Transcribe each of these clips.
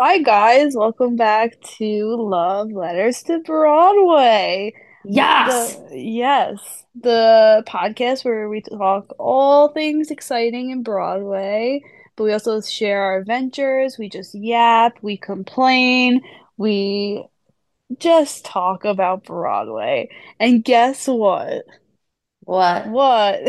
Hi guys, welcome back to Love Letters to Broadway. Yes. The podcast where we talk all things exciting in Broadway, but we also share our adventures, we just yap, we complain, we just talk about Broadway. And guess what? What? What?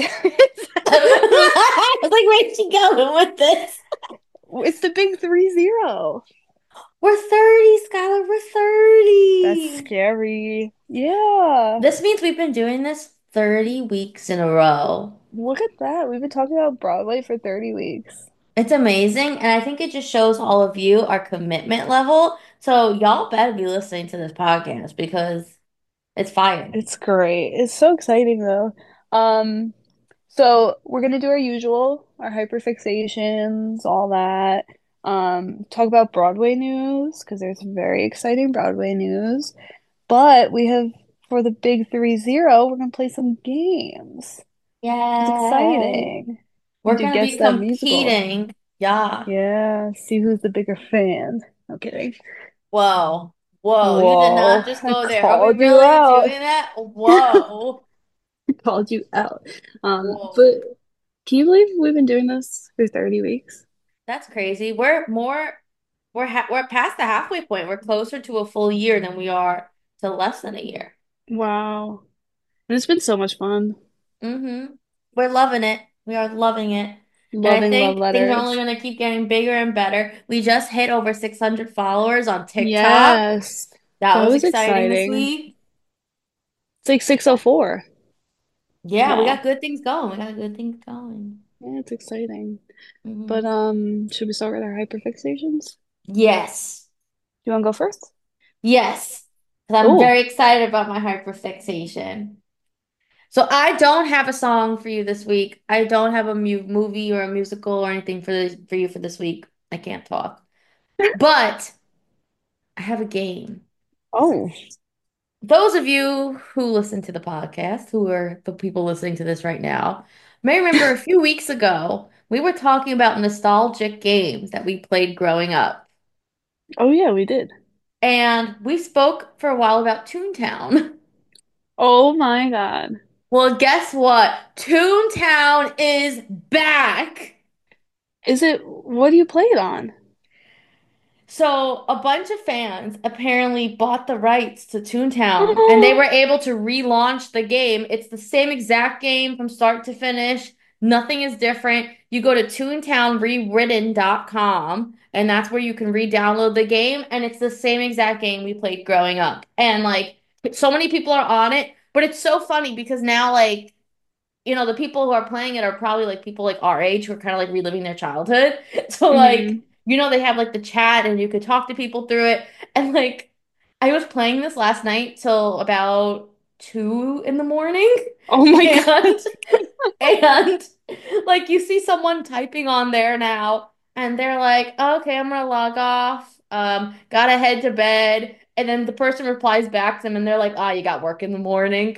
I was like, where's she going with this? It's the big 30. We're 30, Skylar. We're That's 30. scary. Yeah. This means we've been doing this 30 weeks in a row. Look at that. We've been talking about Broadway for 30 weeks. It's amazing. And I think it just shows all of you our commitment level. So y'all better be listening to this podcast because it's fire. It's great. It's so exciting though. Um, so we're gonna do our usual, our hyperfixations, all that. Talk about Broadway news because there's very exciting Broadway news. But we have for the big 30, we're gonna play some games. It's Yay. exciting. We We're do going to guess be that musical. competing. Yeah. Yeah, see who's the bigger fan. I'm kidding. Whoa. Whoa. You did Whoa, not just I go there. Are we called you really out. doing that? Whoa. Called you out. Whoa. But can you believe we've been doing this for 30 weeks? That's crazy. We're past the halfway point. We're closer to a full year than we are to less than a year. Wow. And it's been so much fun. Mm-hmm. We're loving it. We are loving it. And I Loving love think things are only letters. going to keep getting bigger and better. We just hit over 600 followers on TikTok. Yes. That That was was exciting this exciting. week. It's like 604. Yeah, we got Wow. good things going. We got good things going. Yeah, it's exciting. But Hmm. should we start with our hyperfixations? Yes. Do you want to go first? Yes. Because I'm Oh, very excited about my hyperfixation. So I don't have a song for you this week. I don't have a mu movie or a musical or anything for you for this week. I can't talk. But I have a game. oh, Those of you who listen to the podcast, who are the people listening to this right now, may remember a few weeks ago, we were talking about nostalgic games that we played growing up. oh yeah, we did. And we spoke for a while about Toontown. Oh my God. Well, guess what? Toontown is back. What do you play it on? So a bunch of fans apparently bought the rights to Toontown and they were able to relaunch the game. It's the same exact game from start to finish. Nothing is different. You go to toontownrewritten.com and that's where you can re-download the game and it's the same exact game we played growing up. And like so many people are on it, but it's so funny because now like the people who are playing it are probably like people like our age who are kind of like reliving their childhood. So like, Hmm. they have like the chat and you could talk to people through it. And like, I was playing this last night till about 2 in the morning. Oh my God. And and like you see someone typing on there now and they're like, "Oh, okay, I'm gonna log off. Gotta head to bed." And then the person replies back to them and they're like, "Ah, you got work in the morning."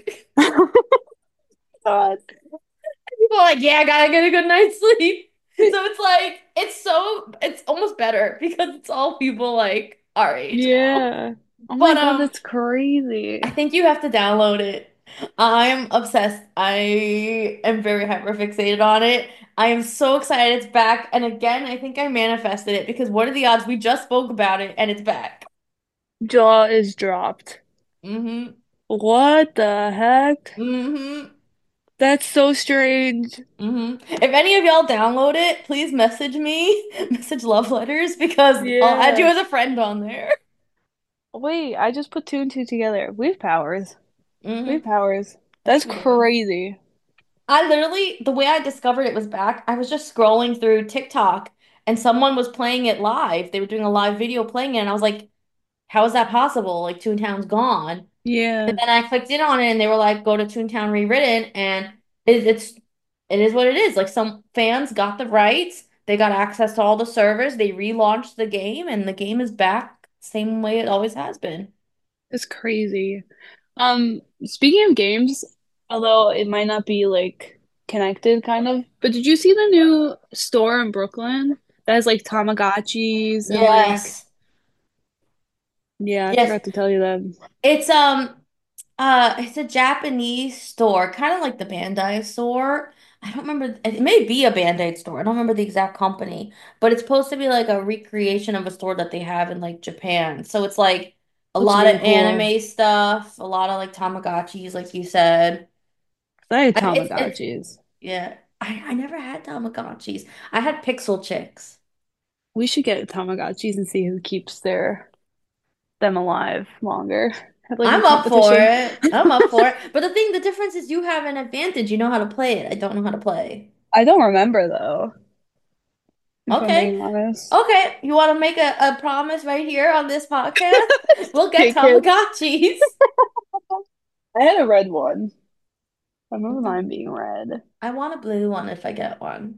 God. People are like, yeah, I gotta get a good night's sleep. So it's like, it's almost better because it's all people like our age now. Yeah. Oh my But God, that's crazy. I think you have to download it. I'm obsessed. I am very hyper fixated on it. I am so excited it's back. And again, I think I manifested it because what are the odds we just spoke about it and it's back? Jaw is dropped. Mm-hmm. What the heck? Mm-hmm. That's so strange. If any of y'all download it, please message me, message love letters because I'll add you Yeah. as a friend on there. Wait, I just put two and two together. We have powers. We have Hmm. powers. Yes, That's we do. crazy. I literally, the way I discovered it was back, I was just scrolling through TikTok and someone was playing it live. They were doing a live video playing it, and I was like, how is that possible? Like, Toontown's gone. And Yeah, then I clicked in on it and they were like, go to Toontown Rewritten, and it is what it is. Like, some fans got the rights, they got access to all the servers, they relaunched the game, and the game is back same way it always has been. it's crazy. Speaking of games, although it might not be like connected kind of, but did you see the new store in Brooklyn that has like Tamagotchis and like Yes. Yeah, I Yes, forgot to tell you that. it's it's a Japanese store, kind of like the Bandai store. I don't remember, it may be a Bandai store. I don't remember the exact company, but it's supposed to be like a recreation of a store that they have in like Japan. So it's like a Looks lot of really cool. anime stuff, a lot of like Tamagotchis, like you said. I had It's Tamagotchis. yeah. I never had Tamagotchis. I had Pixel Chicks. We should get Tamagotchis and see who keeps them alive longer. Have like a I'm up for competition. it. I'm up for it. But the difference is you have an advantage. You know how to play it. I don't know how to play. I don't remember though, if I'm Okay. being honest. Okay. You want to make a promise right here on this podcast? We'll get Okay, kid. Tamagotchis. I had a red one. I remember Okay. mine being red. I want a blue one if I get one.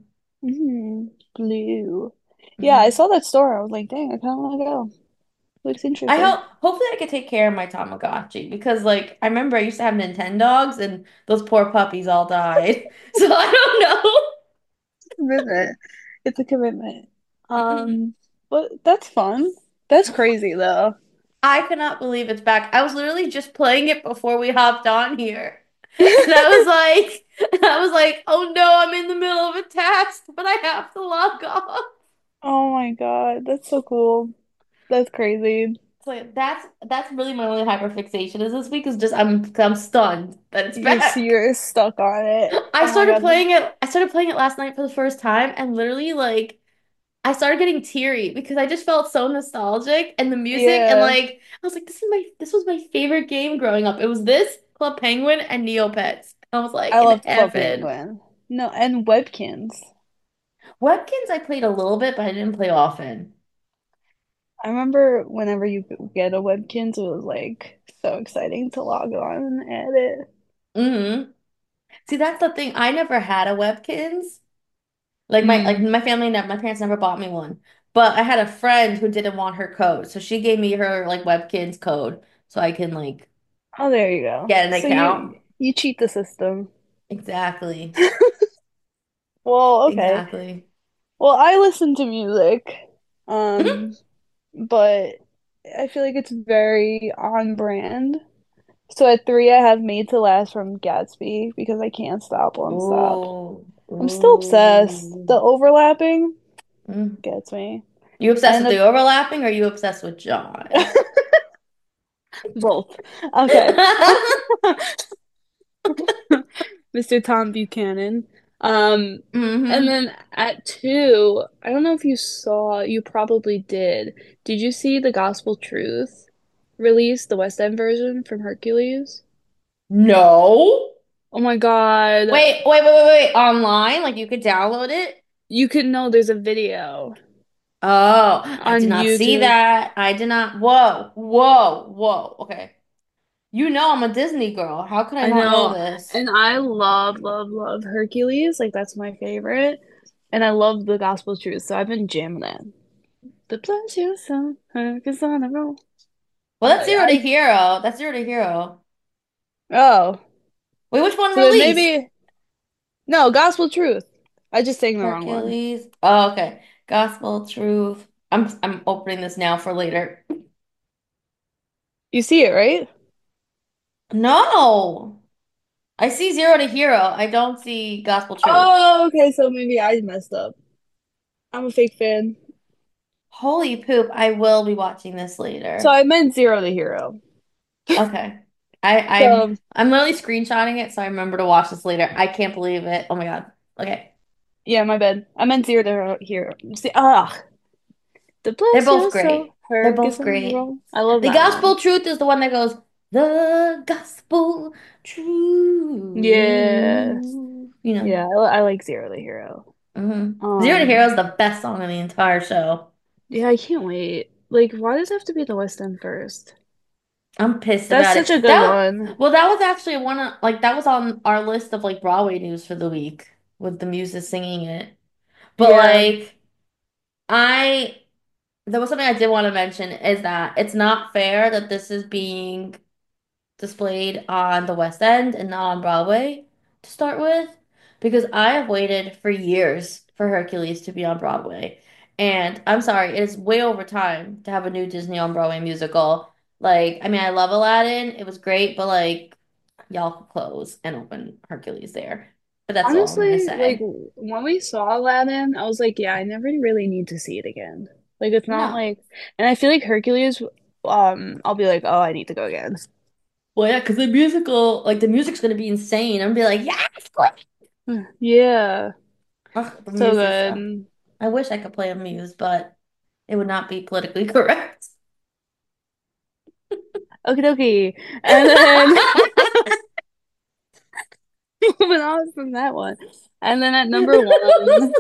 Blue. Yeah, I Hmm. saw that store. I was like, dang, I kind of want to go. Looks I interesting. hope hopefully I could take care of my Tamagotchi because like I remember I used to have Nintendogs and those poor puppies all died. So I don't Commitment. It's a commitment. know. But that's fun. That's crazy though. I cannot believe it's back. I was literally just playing it before we hopped on here. And I was like, oh no, I'm in the middle of a task, but I have to log off. Oh my God, that's so cool. That's crazy. So like, that's really my only hyperfixation is this week is just I'm stunned that it's back. You're stuck on it. I Oh my started God. playing it. I started playing it last night for the first time, and literally like I started getting teary because I just felt so nostalgic and the music and Yeah, like I was like, this was my favorite game growing up. It was this, Club Penguin, and Neopets. I was like I in loved Club heaven. Penguin. No, and Webkins. Webkins I played a little bit, but I didn't play often. I remember whenever you get a Webkins, it was like so exciting to log on and edit. Hmm. See, that's the thing. I never had a Webkins. Like Mm. my family never my parents never bought me one. But I had a friend who didn't want her code. So she gave me her like Webkins code so I can like Oh, there you go. get an So account. you cheat the system. Exactly. Well, okay. Exactly. Well, I listen to music, Mhm. um, but I feel like it's very on brand. So at three, I have Made to Last from Gatsby because I can't stop, won't stop. Ooh. I'm still obsessed. The Ooh. overlapping Mm. gets me. You obsessed And with the overlapping or you obsessed with John? both. Okay. Mr. Tom Buchanan. Um, and Hmm. then at two, I don't know if you saw, you probably did. Did you see the Gospel Truth release, the West End version from Hercules? No. Oh my God. Wait. Online? Like you could download it? You could know there's a video Oh, I did on not see YouTube. that. I did not. Whoa. Okay. You know I'm a Disney girl. How could I I not know know. this? And I love Hercules. Like, that's my favorite. And I love the Gospel Truth. So I've been jamming that. The bless your son, Hercules on the roll. Well, that's Zero to I Hero. That's Zero to Hero. Oh, Wait, which one so then released? maybe no, Gospel Truth. I just sang the wrong one. Hercules. Oh, okay. Gospel Truth. I'm opening this now for later. You see it, right? No. I see Zero to Hero. I don't see Gospel Truth. Oh, okay, so maybe I messed up. I'm a fake fan. Holy poop. I will be watching this So later. I meant Zero the Hero. Okay. I'm So I'm literally screenshotting it so I remember to watch this later. I can't believe it. Oh my God. Okay. yeah, my bad. I meant Zero the Hero. See, the They're bless both your soul, great. They're Hercules both on the great. roll. I love The that Gospel one. Truth is the one that goes, the Gospel Yeah, Truth. You know. yeah, I like Zero the Hero. Zero to Hero Um, is the best song in the entire show. yeah, I can't wait. Like, why does it have to be the West End first? I'm pissed That's about it. such a good one. That was actually one of like that was on our list of like Broadway news for the week with the muses singing it. But Yeah, like I there was something I did want to mention is that it's not fair that this is being displayed on the West End and not on Broadway to start with, because I have waited for years for Hercules to be on Broadway. And I'm sorry, it is way over time to have a new Disney on Broadway musical. Like, I mean, I love Aladdin. It was great, but like, y'all could close and open Hercules there. But that's all I'm gonna Honestly, like say. when we saw Aladdin, I was like, yeah, I never really need to see it again. Like it's not No. like, and I feel like Hercules, I'll be like, oh, I need to go again. Well, yeah, because the musical, like the music's gonna be insane. I'm gonna be like, yes, great. Yeah, Ugh, the so Muse is stuff. good. I wish I could play a Muse, but it would not be politically correct. Okie dokie. And then moving on from that one. And then at number one,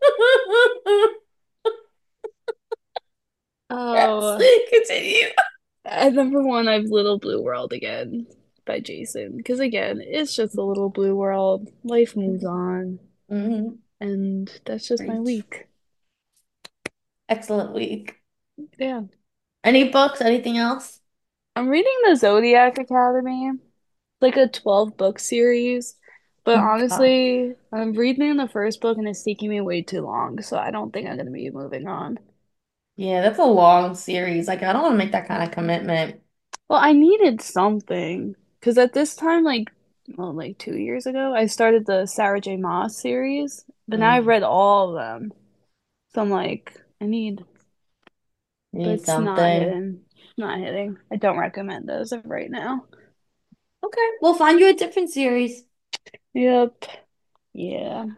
Yes, oh, continue. at number one, I've Little Blue World again by Jason. Because again, it's just a little blue world. Life moves on. Hmm. And that's just my Preach. week. Excellent week. Yeah. Any books? Anything else? I'm reading the Zodiac Academy. It's like a 12 book series. But Oh God. honestly, I'm reading the first book and it's taking me way too long, so I don't think I'm gonna be moving on. Yeah, that's a long series. Like, I don't want to make that kind of commitment. Well, I needed something. Because at this time, like, well, like 2 years ago, I started the Sarah J. Maas series, but now I've Mm, read all of them. So I'm like, I need, but need it's not something. hitting. Not hitting. I don't recommend those right now. Okay, we'll find you a different series. Yep. Yeah.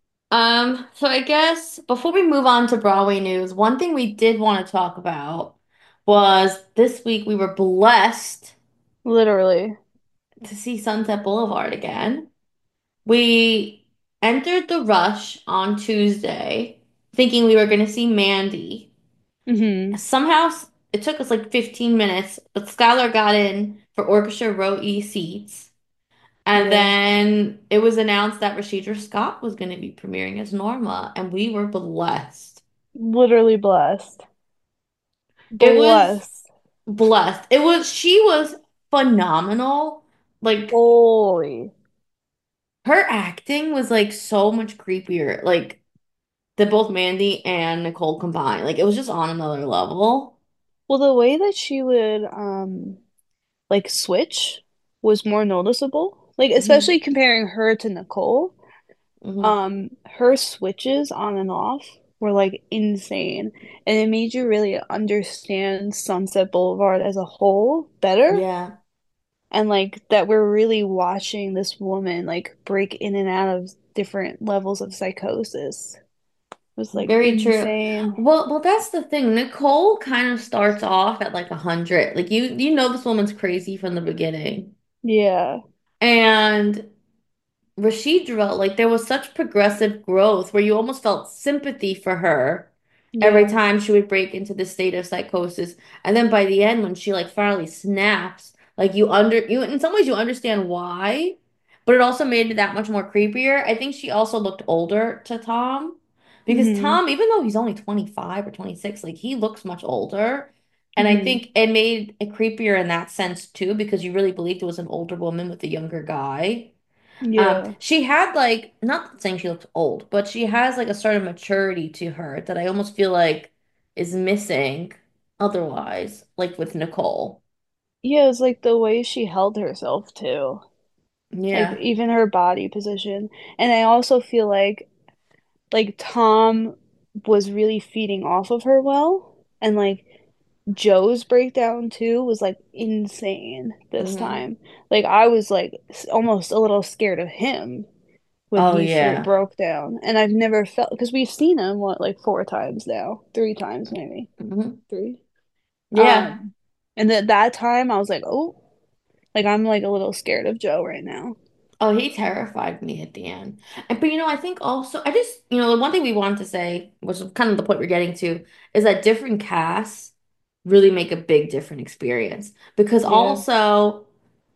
So I guess before we move on to Broadway news, one thing we did want to talk about was this week we were blessed Literally. to see Sunset Boulevard again. We entered the rush on Tuesday thinking we were going to see Mandy. Hmm. Somehow it took us like 15 minutes, but Skylar got in for Orchestra Row E seats. And Yeah. then it was announced that Rashida Scott was going to be premiering as Norma, and we were blessed. Literally blessed. It was Blessed. blessed. She was phenomenal. Like Holy. her acting was like so much creepier. Like than both Mandy and Nicole combined. Like it was just on another level. Well, the way that she would like switch was more noticeable. Like Hmm. especially comparing her to Nicole. Hmm. Her switches on and off were like insane. And it made you really understand Sunset Boulevard as a whole better. Yeah, And like that we're really watching this woman like break in and out of different levels of psychosis. It was like very true. insane. Well, that's the thing. Nicole kind of starts off at like 100. Like you know this woman's crazy from the beginning. Yeah. And Rashidra, like there was such progressive growth where you almost felt sympathy for her every Yeah. time she would break into this state of psychosis. And then by the end, when she like finally snaps, like you in some ways you understand why, but it also made it that much more creepier. I think she also looked older to Tom because Hmm. Tom, even though he's only 25 or 26, like he looks much older. And I Hmm. think it made it creepier in that sense too, because you really believed it was an older woman with a younger guy. Yeah. She had like, not saying she looks old, but she has like a sort of maturity to her that I almost feel like is missing otherwise, like with Nicole. Yeah, it's like the way she held herself too. Like Yeah. even her body position. And I also feel like Tom was really feeding off of her well. And like Joe's breakdown too was like insane this Hmm. time. Like I was like almost a little scared of him when Oh he yeah. broke down. And I've never felt because we've seen him what like 4 times now, 3 times maybe. Hmm. Three. Yeah. Um and at that time I was like, "Oh, like I'm like a little scared of Joe right now." Oh, he terrified me at the end. And but I think also I just, the one thing we wanted to say, which is kind of the point we're getting to, is that different casts really make a big different experience. Because Yeah. also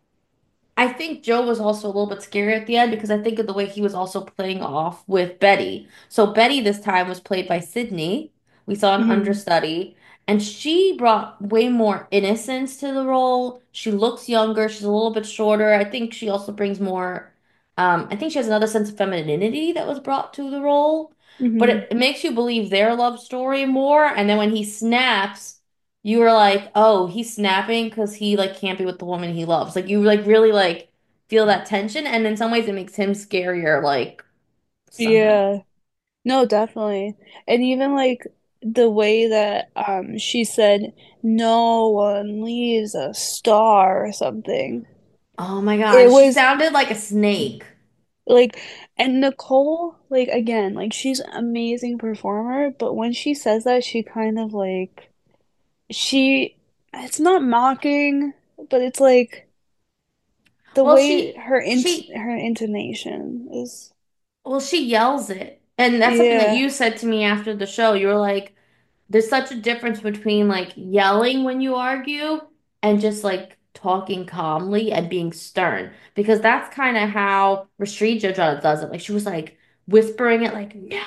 I think Joe was also a little bit scary at the end because I think of the way he was also playing off with Betty. So Betty this time was played by Sydney. We saw an Hmm. understudy, and she brought way more innocence to the role. She looks younger, she's a little bit shorter. I think she also brings more I think she has another sense of femininity that was brought to the role. but Hmm. it makes you believe their love story more. And then when he snaps, you are like, oh, he's snapping because he like can't be with the woman he loves. Like you like really like feel that tension, and in some ways it makes him scarier, like somehow. Yeah. No, definitely. And even like the way that she said no one leaves a star or something. Oh my It God, she was sounded like a snake. like, and Nicole, like again, like she's an amazing performer, but when she says that, she kind of like she it's not mocking, but it's like the Well, way she she her intonation is. well, she yells it. And that's something that Yeah. you said to me after the show. You were like, there's such a difference between like yelling when you argue and just like talking calmly and being stern. Because that's kind of how Rashid Jojo does it. Like she was like whispering it like, no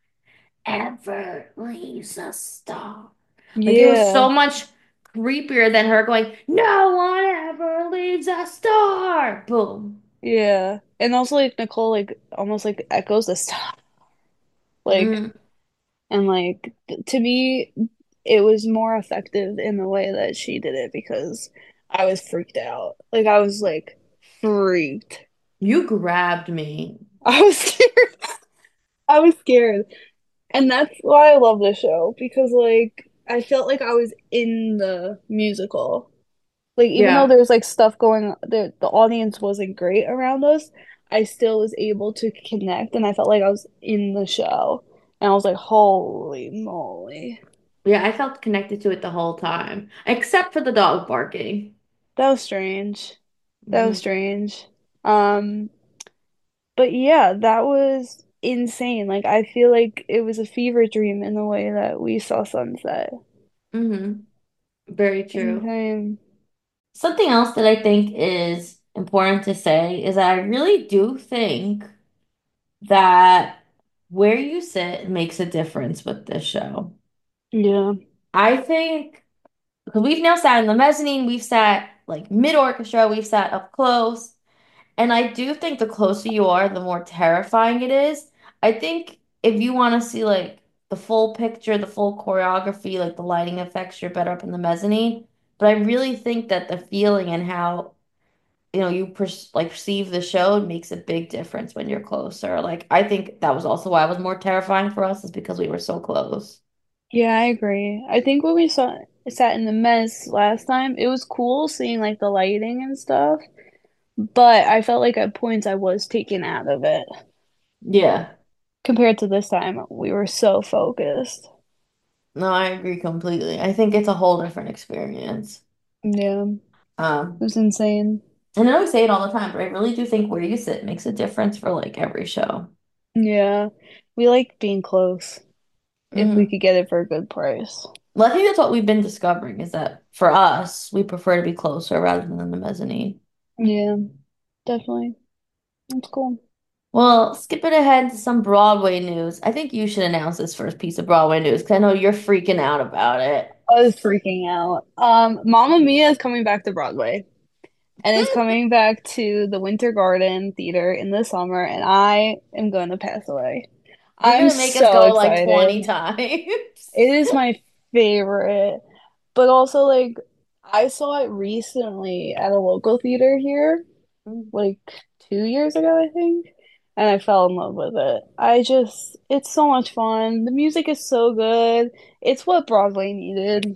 ever leaves a star. Like it was Yeah. so much creepier than her going, no one ever leaves a star. Boom. Yeah. And also like Nicole like almost like echoes the stop. Like Mm. and like to me it was more effective in the way that she did it because I was freaked out. Like I was like freaked. You grabbed me. I was scared. I was scared. And that's why I love the show because like I felt like I was in the musical. Like even though Yeah. there's like stuff going the audience wasn't great around us, I still was able to connect and I felt like I was in the show. And I was like, holy moly. Yeah, I felt connected to it the whole time, except for the dog barking. That was strange. That was Hmm. strange. Um, but yeah, that was insane. Like I feel like it was a fever dream in the way that we saw sunset. Hmm. Very true. Insane. Something else that I think is important to say is that I really do think that where you sit makes a difference with this show. Yeah. I think because we've now sat in the mezzanine, we've sat like mid orchestra, we've sat up close. And I do think the closer you are, the more terrifying it is. I think if you want to see like the full picture, the full choreography, like the lighting effects, you're better up in the mezzanine. But I really think that the feeling and how, you like perceive the show makes a big difference when you're closer. Like I think that was also why it was more terrifying for us is because we were so close. Yeah, I agree. I think when we sat in the mess last time, it was cool seeing like the lighting and stuff, but I felt like at points I was taken out of it. Yeah. Compared to this time, we were so focused. No, I agree completely. I think it's a whole different experience. Yeah, it Um, was insane. And I know we say it all the time, but I really do think where you sit makes a difference for like every show. Yeah, we like being close if we Hmm. could get it for a good price. Well, I think that's what we've been discovering is that for us, we prefer to be closer rather than in the mezzanine. Yeah, definitely. That's cool. Well, skipping ahead to some Broadway news. I think you should announce this first piece of Broadway news because I know you're freaking out about it. I was freaking out. Mamma Mia is coming back to Broadway, and it's coming back to the Winter Garden Theater in the summer, and I am going to pass away. You're I'm gonna make us so go like 20 excited. times. It is my favorite. But also, like, I saw it recently at a local theater here, like 2 years ago, I think, and I fell in love with it. It's so much fun. The music is so good. It's what Broadway needed.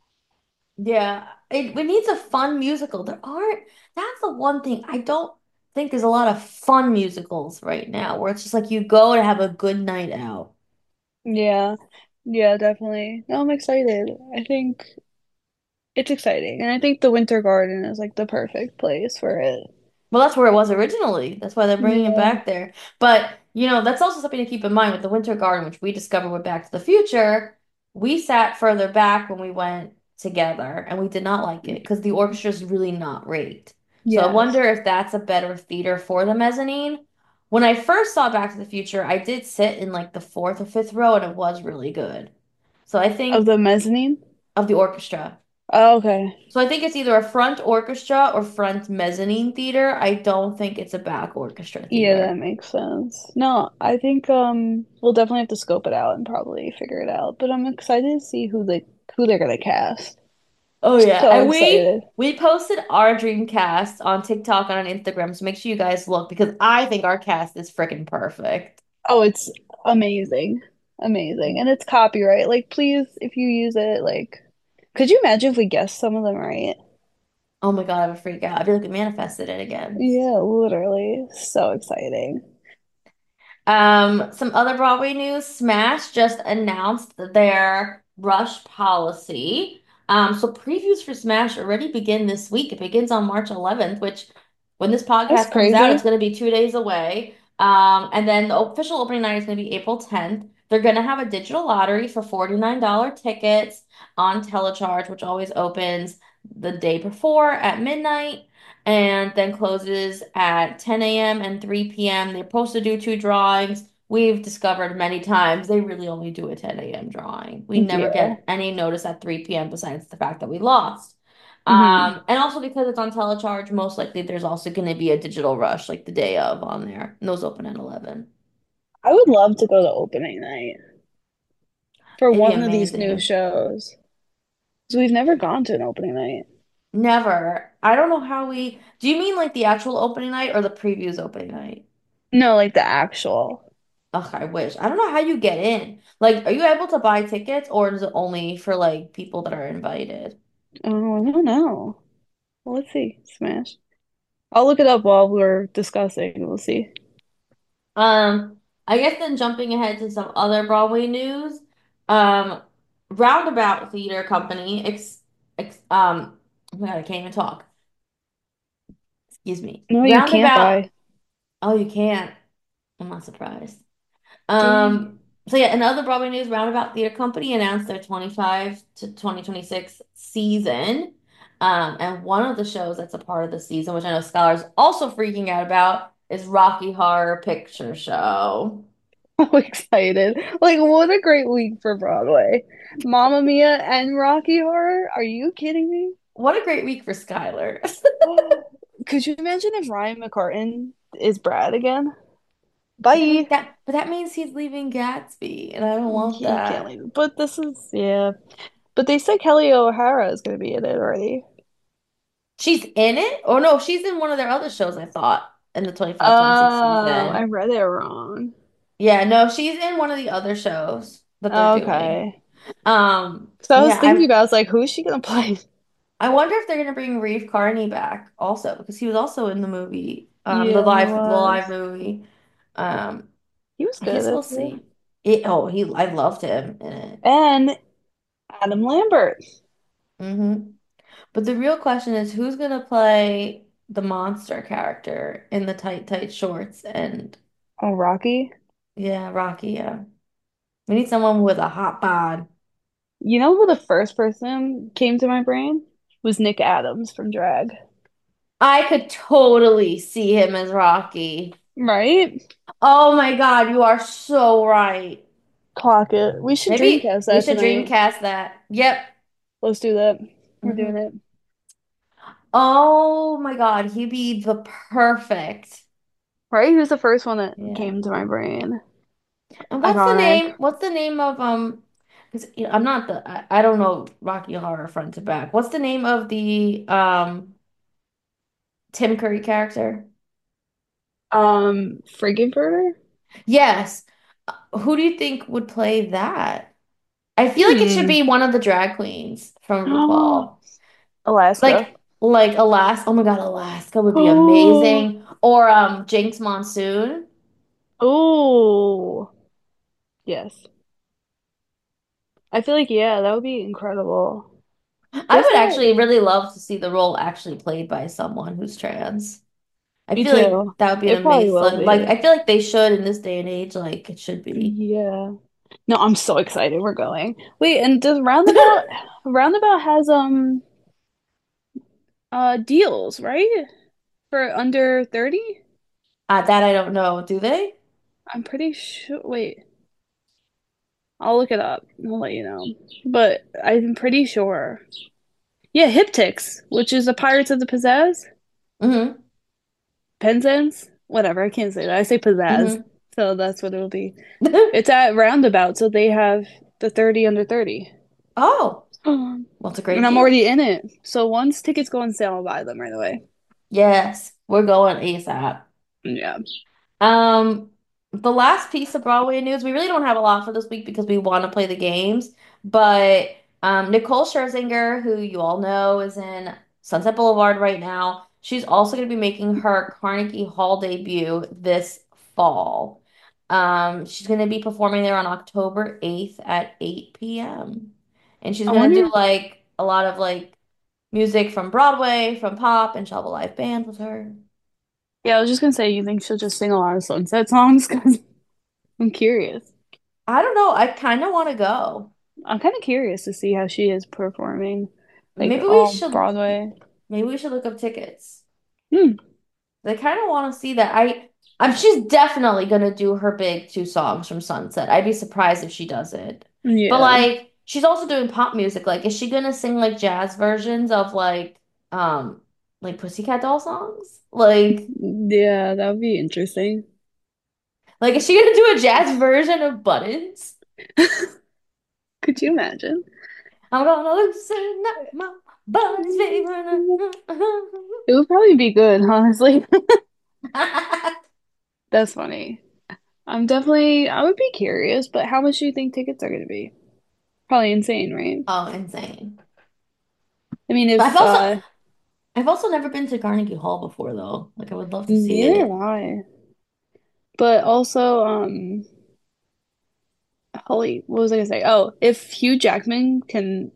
Yeah, it needs a fun musical. That's the one thing I don't think there's a lot of fun musicals right now where it's just like you go to have a good night out. Yeah, yeah, definitely. No, I'm excited. I think it's exciting, and I think the Winter Garden is like the perfect place for it. Well, that's where it was originally. That's why they're bringing it Yeah, back there. But, that's also something to keep in mind with the Winter Garden, which we discovered with Back to the Future. We sat further back when we went together, and we did not like it because the orchestra is really not great. So I yes. wonder if that's a better theater for the mezzanine. When I first saw Back to the Future, I did sit in like the fourth or fifth row, and it was really good. So I Of think the mezzanine? of the orchestra. Oh, okay. So I think it's either a front orchestra or front mezzanine theater. I don't think it's a back orchestra Yeah, that theater. makes sense. No, I think we'll definitely have to scope it out and probably figure it out. But I'm excited to see who they're gonna cast. Oh yeah, So and we excited. we posted our dream cast on TikTok and on Instagram, so make sure you guys look because I think our cast is freaking perfect. Oh, it's amazing. Amazing. And it's copyright. Like, please, if you use it, like, could you imagine if we guessed some of them right? Oh my God, I would freak out. I feel like we manifested it again. Yeah, literally. So exciting. Some other Broadway news. Smash just announced their rush policy. So previews for Smash already begin this week. It begins on March 11th, which when this That's podcast comes out, it's crazy. going to be 2 days away. And then the official opening night is going to be April 10th. They're going to have a digital lottery for $49 tickets on Telecharge, which always opens the day before at midnight and then closes at 10 a.m. and 3 p.m. They're supposed to do two drawings. We've discovered many times they really only do a 10 a.m. drawing. We never Yeah. get any notice at 3 p.m. besides the fact that we lost. Hmm. And also because it's on telecharge, most likely there's also going to be a digital rush like the day of on there. And those open at 11. I would love to go to opening night for It'd be one of these new amazing. shows. So we've never gone to an opening night. Never. I don't know how we. Do you mean like the actual opening night or the previews opening night? No, like the actual. Ugh, I wish. I don't know how you get in. Like, are you able to buy tickets or is it only for like people that are invited? Oh, I don't know. Well, let's see. Smash. I'll look it up while we're discussing. We'll see. I guess then jumping ahead to some other Broadway news. Um, Roundabout Theater Company, oh my God, I can't even talk. Excuse me. No, you can't Roundabout, buy. oh, you can't. I'm not surprised. Dang. So yeah, another Broadway news, Roundabout Theater Company announced their 25 to 2026 season. And one of the shows that's a part of the season, which I know Scholar's also freaking out about, is Rocky Horror Picture Show. So excited. Like, what a great week for Broadway. Mamma Mia and Rocky Horror? Are you kidding me? What a great week for Skylar. Could you imagine if Ryan McCartan is Brad again? That Bye. but that means he's leaving Gatsby, and I don't want He can't that. leave. But this is, yeah. But they said Kelly O'Hara is going to be in it already. She's in it? Or no, she's in one of their other shows, I thought, in the 25-26 Oh, I season. read it wrong. Yeah, no, she's in one of the other shows that they're doing. Okay. So I was Yeah, thinking about, I was like, who is she going to play? I wonder if they're gonna bring Reeve Carney back also because he was also in the movie, Yeah, he the live was. movie. Um, He was I guess good. we'll see. I loved him in it. And Adam Lambert. But the real question is who's gonna play the monster character in the tight, tight shorts and Oh, Rocky. yeah, Rocky, yeah. We need someone with a hot bod. You know who the first person came to my brain? Was Nick Adams from Drag. I could totally see him as Rocky. Right? Oh my God, you are so right. Clock it. We should Maybe Dreamcast we that should tonight. Dreamcast that. Yep. Let's do that. We're doing hmm it. Oh my God, he'd be the perfect. Right? Who's the first one that Yeah. came to my brain? And what's the Iconic. name? What's the name of because I'm not I don't know Rocky Horror front to back. What's the name of the Tim Curry character? Frankenfurter? Yes. Who do you think would play that? I feel like it should Hmm. be one of the drag queens from Oh, RuPaul. Alaska. Like Alaska. Oh my God, Alaska would be Oh. amazing. Or Jinx Monsoon. Oh. Yes. I feel like, yeah, that would be incredible. I There's would that. actually really love to see the role actually played by someone who's trans. I Me feel like too. that would be an It probably will amazing, like, be. I feel like they should in this day and age, like, it should be. Yeah. No, I'm so excited. We're going. Wait, and does Roundabout has deals, right? For under 30? That I don't know. Do they? I'm pretty sure. Wait, I'll look it up. I'll let you know. But I'm pretty sure. Yeah, Hyptyx, which is the Pirates of the Pizzazz. Hmm. Penzance? Whatever, I can't say that. I say pizzazz. Hmm. So that's what it'll be. It's at Roundabout, so they have the 30 under 30. Oh, And well, it's a great I'm deal. already in it. So once tickets go on sale, I'll buy them right away. Yes, we're going ASAP. Yeah. Um, the last piece of Broadway news, we really don't have a lot for this week because we want to play the games, but Nicole Scherzinger, who you all know is in Sunset Boulevard right now, she's also going to be making her Carnegie Hall debut this fall. She's going to be performing there on October 8th at 8 p.m. And she's I going to do wonder. like a lot of like music from Broadway, from pop, and she'll have a live band with her. Yeah, I was just gonna say, you think she'll just sing a lot of Sunset songs? Because I'm curious. I don't know. I kind of want to go. I'm kind of curious to see how she is performing, like Maybe we all should Broadway. maybe we should look up tickets. Hmm. I kind of want to see that. I'm she's definitely gonna do her big two songs from Sunset. I'd be surprised if she does it. But Yeah. like she's also doing pop music. Like is she gonna sing like jazz versions of like Pussycat Doll songs? Yeah, that would be interesting. Like is she gonna do a jazz version of Buttons? Could you imagine? I'm gonna loosen up my buttons, baby. It would probably be good, honestly. That's funny. I would be curious, but how much do you think tickets are going to be? Probably insane, right? Oh, insane. I mean, But if, I've also never been to Carnegie Hall before though. Like I would love to see neither have it. I. But also, holy, what was I gonna say? Oh, if Hugh Jackman can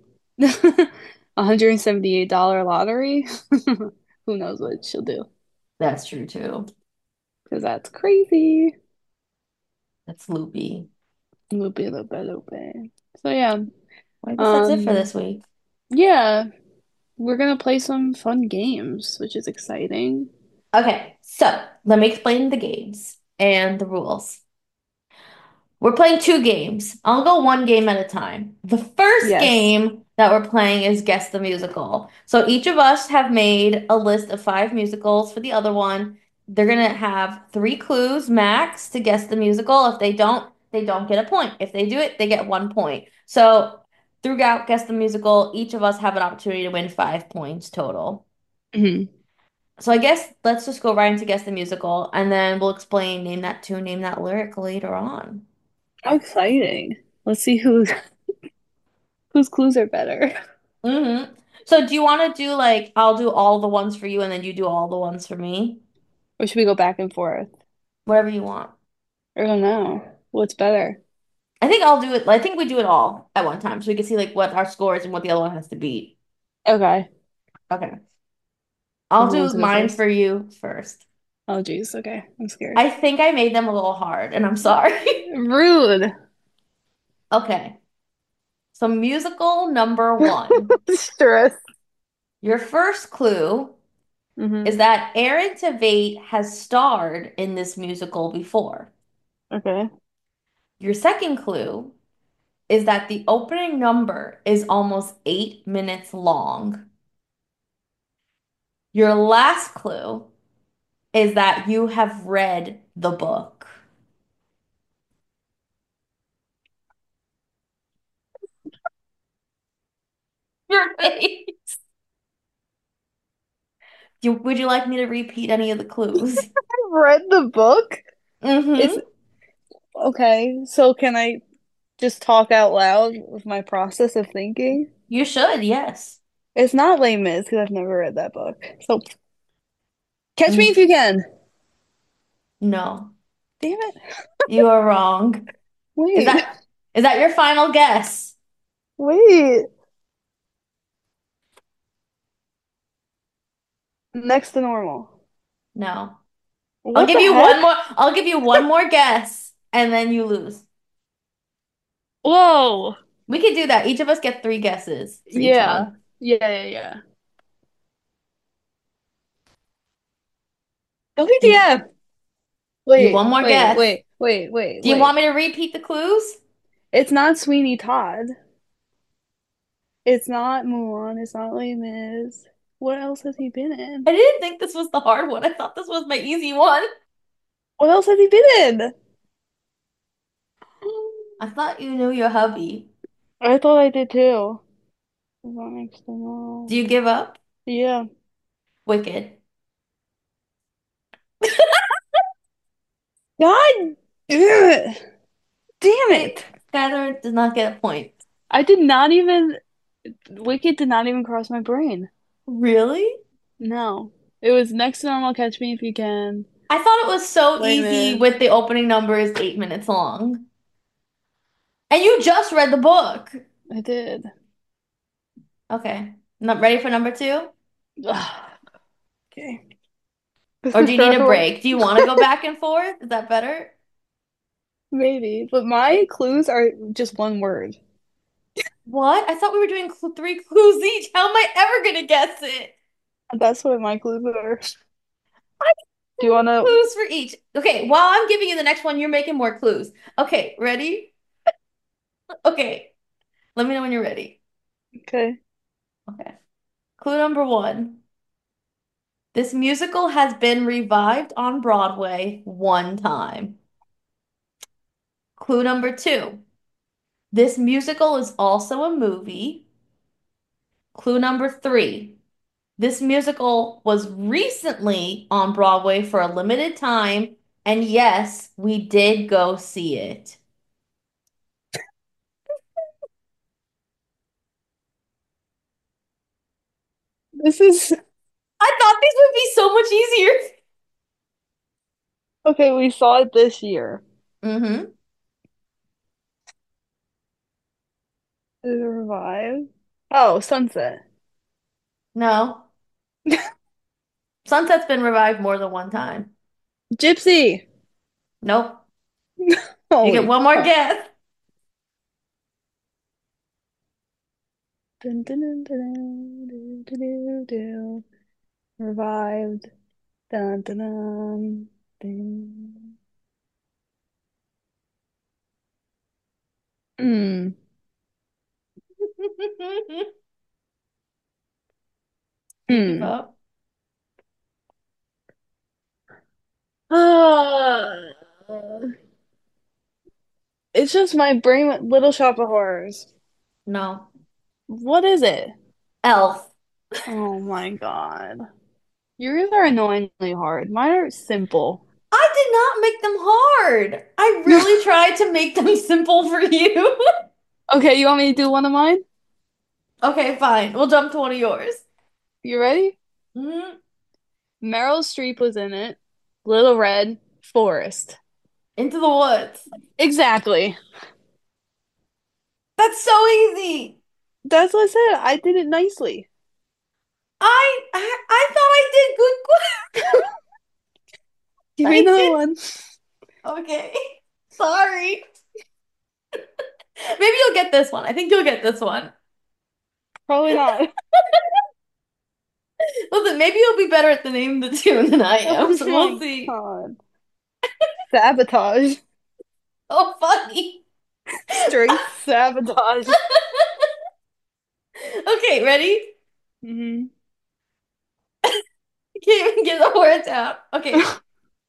$178 lottery, who knows what she'll do? That's true too. Because that's crazy. That's loopy. Loopy, loopy, loopy. So yeah, Well, I guess that's it for um, this week. yeah, we're gonna play some fun games, which is exciting. Okay, so let me explain the games and the rules. We're playing two games. I'll go one game at a time. The first Yes. game that we're playing is Guess the Musical. So each of us have made a list of five musicals for the other one. They're gonna have three clues max to guess the musical. If they don't get a point. If they do it, they get 1 point. So throughout Guess the Musical, each of us have an opportunity to win 5 points total. Mhm. So I guess let's just go right into Guess the Musical, and then we'll explain name that tune, name that lyric later on. How exciting. Let's see whose clues are better. So do you want to do like I'll do all the ones for you and then you do all the ones for me? Or should we go back and forth? Whatever you want. I don't know. What's better? I think I'll do it. I think we do it all at one time so we can see like what our scores and what the other one has to beat. Okay. Okay. So I'll who wants do to go mine first? for you first. Oh, geez. Okay. I'm scared. I think I made them a little hard and I'm sorry. Rude. Okay. So musical number one. Stress. Your first clue is Hmm. that Aaron Tveit has starred in this musical before. Okay. Your second clue is that the opening number is almost 8 minutes long. Your last clue is that you have read the book. Your face. Would you like me to repeat any of the clues? I read the book. It's Mm-hmm. okay. So can I just talk out loud with my process of thinking? You should, yes. It's not Les Mis because I've never read that book. So catch me if Mm, you can. no, Damn it. you are wrong. Is Wait. that is that your final guess? Wait. Next to normal. No. What the I'll give you one more guess and then you lose. Whoa. We could do that. Each of us get three guesses for each Yeah. one. Yeah. You WTF? you one more guess. Do you want Wait. me to repeat the clues? It's not Sweeney Todd. It's not Mulan. It's not Les Mis. What else has he been in? I didn't think this was the hard one. I thought this was my easy one. What else has he been in? I thought you knew your hubby. I thought I did too. What makes them Do all? you give up? Yeah. Wicked. God damn it. Damn Okay, it. Skylar does not get a point. I did not even Wicked did not even cross my brain. Really? No. It was Next to Normal, Catch Me If You Can, I thought it was so Les easy Mis. with the opening number is 8 minutes long. And you just read the book. I did. Okay. Not ready for number two? Ugh, okay. This Or is do you need a stressful. break? Do you want to go back and forth? Is that better? Maybe. But my clues are just one word. What? I thought we were doing three clues each. How am I ever gonna guess it? That's what my clues are. I Do you want to? clues for each. Okay, while I'm giving you the next one, you're making more clues. Okay, ready? Okay, let me know when you're ready. Okay. Okay. Clue number one. This musical has been revived on Broadway one time. Clue number two. This musical is also a movie. Clue number three. This musical was recently on Broadway for a limited time, and yes, we did go see it. This is I thought these would be so much easier. okay. We saw it this year. Mm-hmm. Is it Revive? Oh, Sunset. No. Sunset's been revived more than one time. Gypsy. Nope. You get Holy one more crap. guess. Dun, dun, dun, dun, dun, dun, dun, dun. Revived. Dun, dun, dun, dun. Hmm. You give Hmm. up. Ah, it's just my brain went Little Shop of Horrors. No. What is it? Elf. Oh my God. Yours are annoyingly hard. Mine are simple. I did not make them hard. I really tried to make them simple for you. Okay, you want me to do one of mine? Okay, fine. We'll jump to one of yours. You ready? Mhm. Meryl Streep was in it. Little Red Forest. Into the woods. Exactly. That's so easy. That's what I said. I did it nicely. I thought I did good. Give me I another did. one. Okay. Sorry. Maybe you'll get this one. I think you'll get this one. Probably not. Listen, maybe you'll be better at the name of the tune than I am, Oh so we'll my see. God. Sabotage. Oh, funny. Straight sabotage. Okay, ready? Hmm. I can't even get the words out. Okay,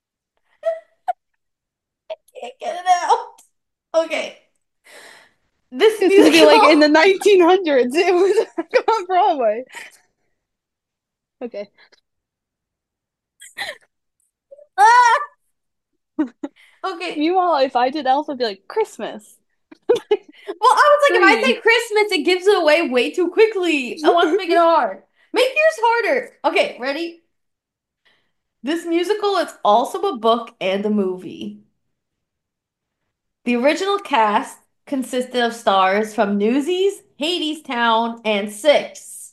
can't get it out. Okay. This It's gonna be like in the musical. 1900s. It was on Broadway. Okay. Ah! Okay. Meanwhile, if I did Elf, I'd be like Christmas. Well, I was like, if I say Tree. Christmas, it gives it away way too quickly. I want to make it hard. Make yours harder. Okay, ready? This musical is also a book and a movie. The original cast consisted of stars from Newsies, Hadestown, and Six.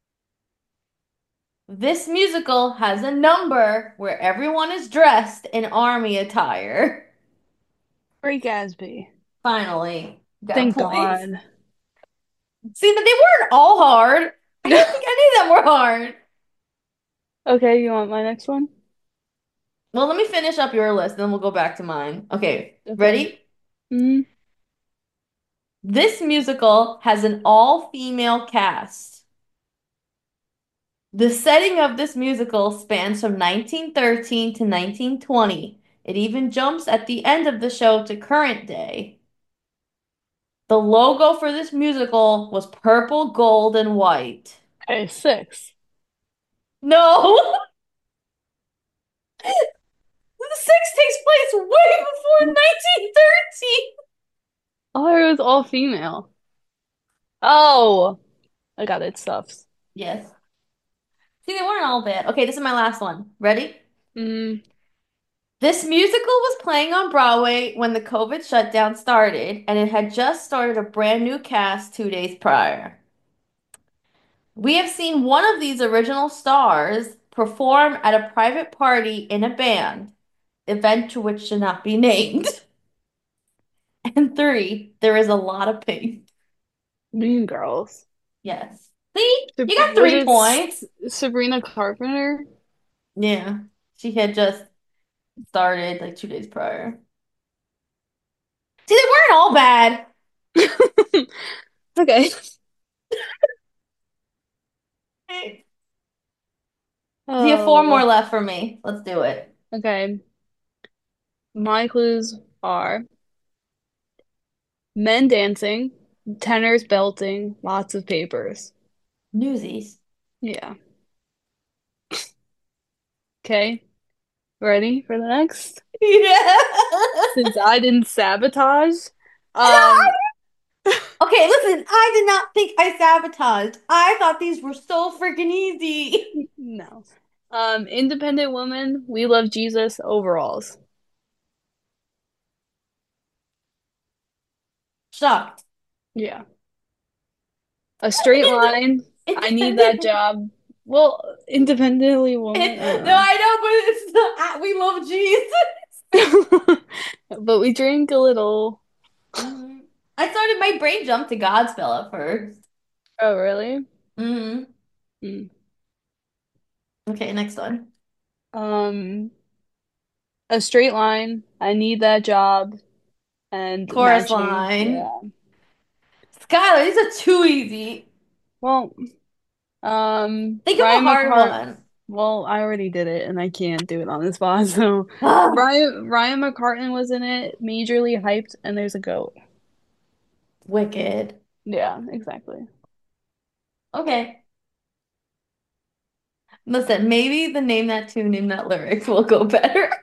This musical has a number where everyone is dressed in army attire. Great Gatsby. Finally, got a Thank point. God. See, but they weren't all hard. I didn't think any of them were hard. Okay, you want my next one? Well, let me finish up your list, then we'll go back to mine. Okay, Okay. ready? Hmm. This musical has an all-female cast. The setting of this musical spans from 1913 to 1920. It even jumps at the end of the show to current day. The logo for this musical was purple, gold, and white. Okay, six. No! The six takes place way before 1913. Oh, it was all female. Oh, I got it. Stuffs. Yes. See, they weren't all bad. Okay, this is my last one. Ready? Mm, This musical was playing on Broadway when the COVID shutdown started, and it had just started a brand new cast 2 days prior. We have seen one of these original stars perform at a private party in a band, event to which should not be named. And three, there is a lot of pink. Mean Girls. Yes. See, you got Was 3 points. it Sabrina Carpenter? Yeah, she had just started like 2 days prior. See, they weren't all bad. Okay. So you have four Oh, more left for me. Let's do it. okay. My clues are men dancing, tenors belting, lots of papers. Newsies. Yeah. Okay. Ready for the next? Yeah. Since I didn't sabotage, No! um, Okay, listen, I did not think I sabotaged. I thought these were so freaking easy. no. Independent woman, we love Jesus, overalls. Shocked. Yeah. A straight Inde- line, I need that Independent. job. Well, independently woman, I No, I know, but it's the we love Jesus. don't know. But we drink a little. I started my brain jumped to Godspell at first. Oh, really? hmm Hmm. Okay, next one. Um, a straight line, I need that job, and Chorus matching. line. Yeah. Skylar, these are too easy. Well, Think of a Ryan hard McCart. one. Well, I already did it, and I can't do it on the spot. So, Ah, Ryan McCartney was in it, majorly hyped, and there's a goat. wicked. Yeah, exactly. Okay. Listen, maybe the name that tune, name that lyrics will go better.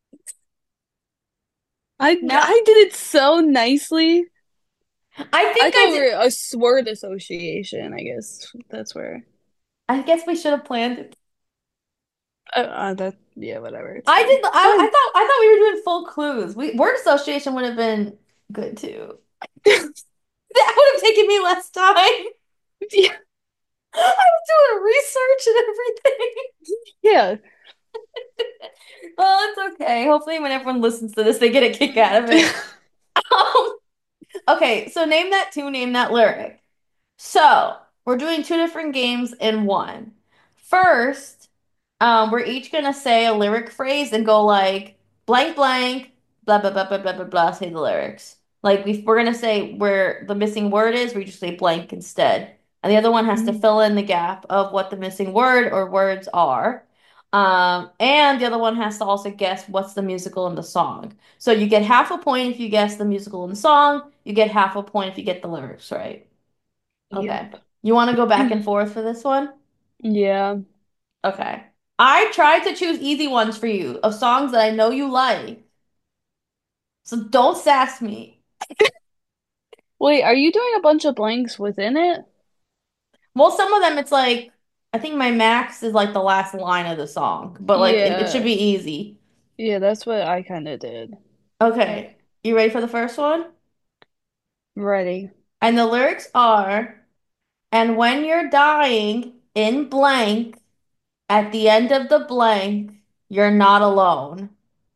Now, I did it so nicely. I I think I thought we did. were a word association. I guess that's where. I guess we should have planned it. That yeah, whatever. It's I fine. did. It's fine. I thought we were doing full clues. Word association would have been good too. That would have taken me less time. Yeah, I was doing research and everything. yeah. Well, it's okay. Hopefully, when everyone listens to this, they get a kick out of it. Um, okay, so name that tune, name that lyric. So we're doing two different games in one. First, we're each gonna say a lyric phrase and go like blank blank, blah blah blah blah blah blah blah. Say the lyrics. Like we're gonna say where the missing word is, we just say blank instead, and the other one has to Mhm. fill in the gap of what the missing word or words are. And the other one has to also guess what's the musical in the song. So you get half a point if you guess the musical in the song. You get half a point if you get the lyrics right. Okay. Yep. You want to go back and forth for this one? Yeah. Okay. I tried to choose easy ones for you of songs that I know you like. So don't sass me. Wait, are you doing a bunch of blanks within it? Well, some of them it's like I think my max is like the last line of the song, but like it should Yeah. be easy. Yeah, that's what I kind of did. Okay. Okay. You ready for the first one? Ready. And the lyrics are, and when you're dying in blank, at the end of the blank, you're not alone.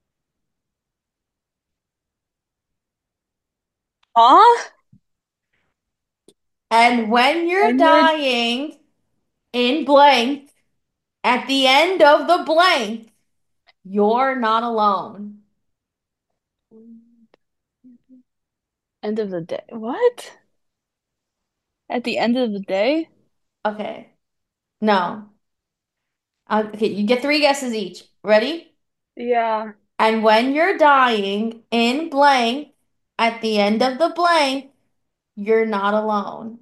Huh? And when you're When you're dying in blank, at the end of the blank, you're not alone. End of the day. What? At the end of the day? Okay. No. Okay, you get three guesses each. Ready? Yeah. And when you're dying in blank, at the end of the blank, you're not alone.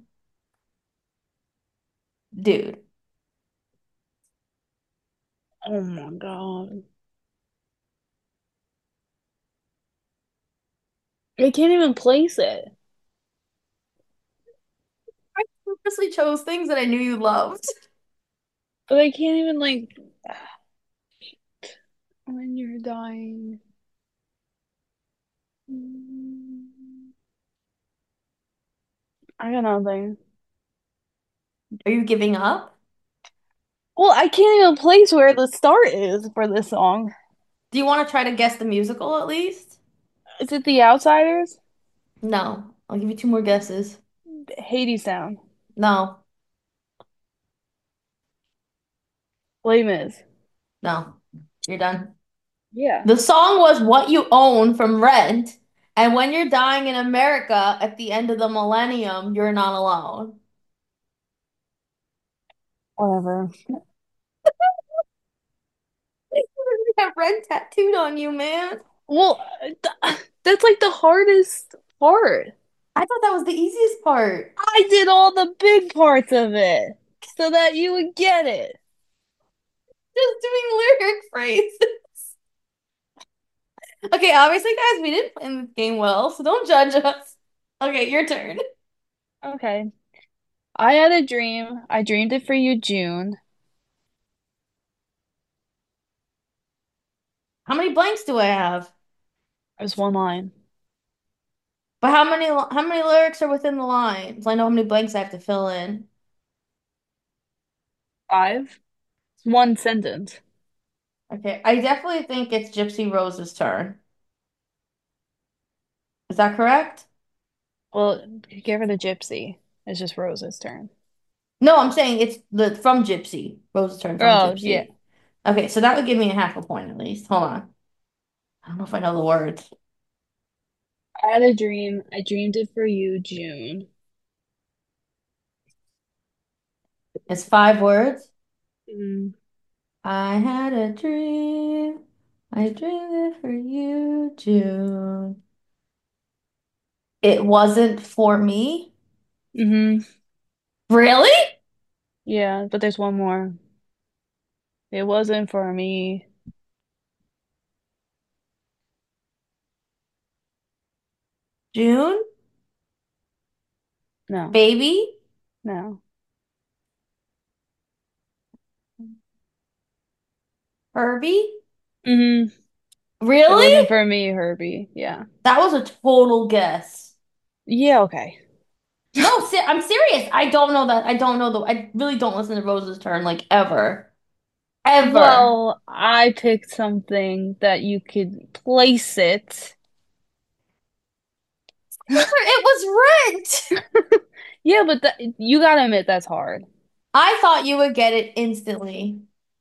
Dude. Oh my God. I can't even place it. I purposely chose things that I knew you loved. But I can't even like when you're dying. I got nothing. Are you giving up? Well, I can't even place where the start is for this song. Do you want to try to guess the musical at least? Is it The Outsiders? No. I'll give you two more guesses. Hades Town. No. Les Mis. No. You're done. Yeah. The song was What You Own from Rent. And when you're dying in America at the end of the millennium, you're not alone. Whatever. You have Rent tattooed on you, man. Well, that's like the hardest part. I thought that was the easiest part. I did all the big parts of it so that you would get it. Just doing lyric phrases. Okay, obviously, guys, we didn't play this game well, so don't judge us. Okay, your turn. Okay. I had a dream. I dreamed it for you, June. How many blanks do I have? It was one line. But how many lyrics are within the lines? I know how many blanks I have to fill in. Five. It's one sentence. Okay, I definitely think it's Gypsy Rose's turn. Is that correct? Well, give her the gypsy. It's just Rose's turn. No, I'm saying it's the from Gypsy. Rose's turn from Oh, yeah. Gypsy. Okay, so that would give me a half a point at least. Hold on. I don't know if I know the words. I had a dream. I dreamed it for you, June. It's five words. Mm. I had a dream. I dreamed it for you, June. It wasn't for me. Hmm. Really? Yeah, but there's one more. It wasn't for me. June? No, Baby? no. Herbie? Hmm. It Really? wasn't for me, Herbie. Yeah. That was a total guess. Yeah, okay. No, I'm serious. I don't know that. I don't know I really don't listen to Rose's Turn like ever. Ever. Well, I picked something that you could place it. It was Rent. Yeah, but you gotta admit that's hard. I thought you would get it instantly.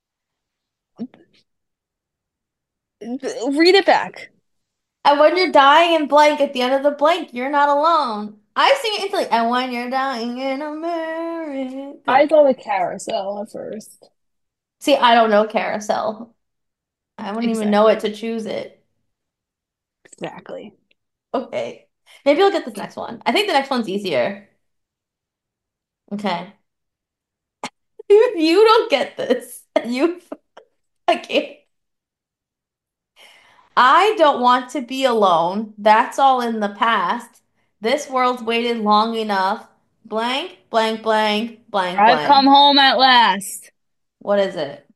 Read it back. And when you're dying in blank at the end of the blank, you're not alone. I sing it instantly. And when you're dying in I America. thought a carousel at first. See, I don't know Carousel. I wouldn't even know it Exactly. to choose it. Exactly. Okay. Maybe I'll get this next one. I think the next one's easier. Okay. If you don't get this, I can't. I don't want to be alone. That's all in the past. This world's waited long enough. Blank, blank, blank, blank, I've come blank. home at last. What is it?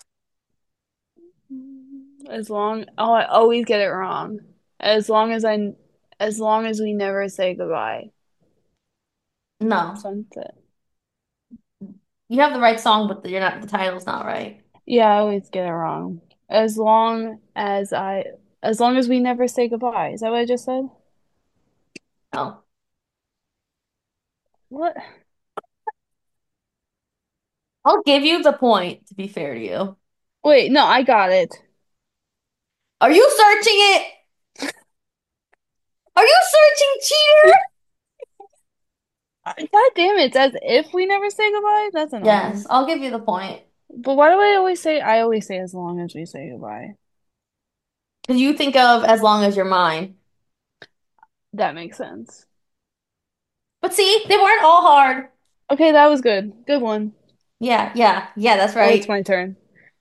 Oh, I always get it wrong. As long as as long as we never say goodbye. No. Sunset. You have the right song, but you're not, the title's not right. Yeah, I always get it wrong. As long as we never say goodbye. Is that what I just said? No. What? I'll give you the point, to be fair to you. Wait, no, I got it. Are you searching it? Are you searching, cheater? God damn it, it's as if we never say goodbye? That's Yes, annoying. I'll give you the point. But why do I always say as long as we say goodbye? Because you think of as long as you're mine. That makes sense. But see, they weren't all hard. Okay, that was good. Good one. Yeah, yeah, yeah, that's Oh, it's right. my turn.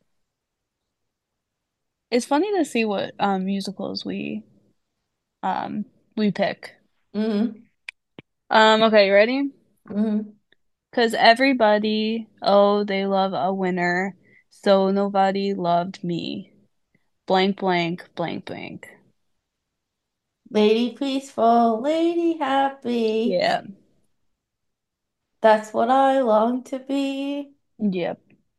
It's funny to see what musicals um we pick. Mm-hmm. Okay, you ready? Mm-hmm. 'Cause everybody, oh, they love a winner, so nobody loved me. Blank, blank, blank, blank. Lady peaceful, lady happy. Yeah. That's what I long to be. Yep.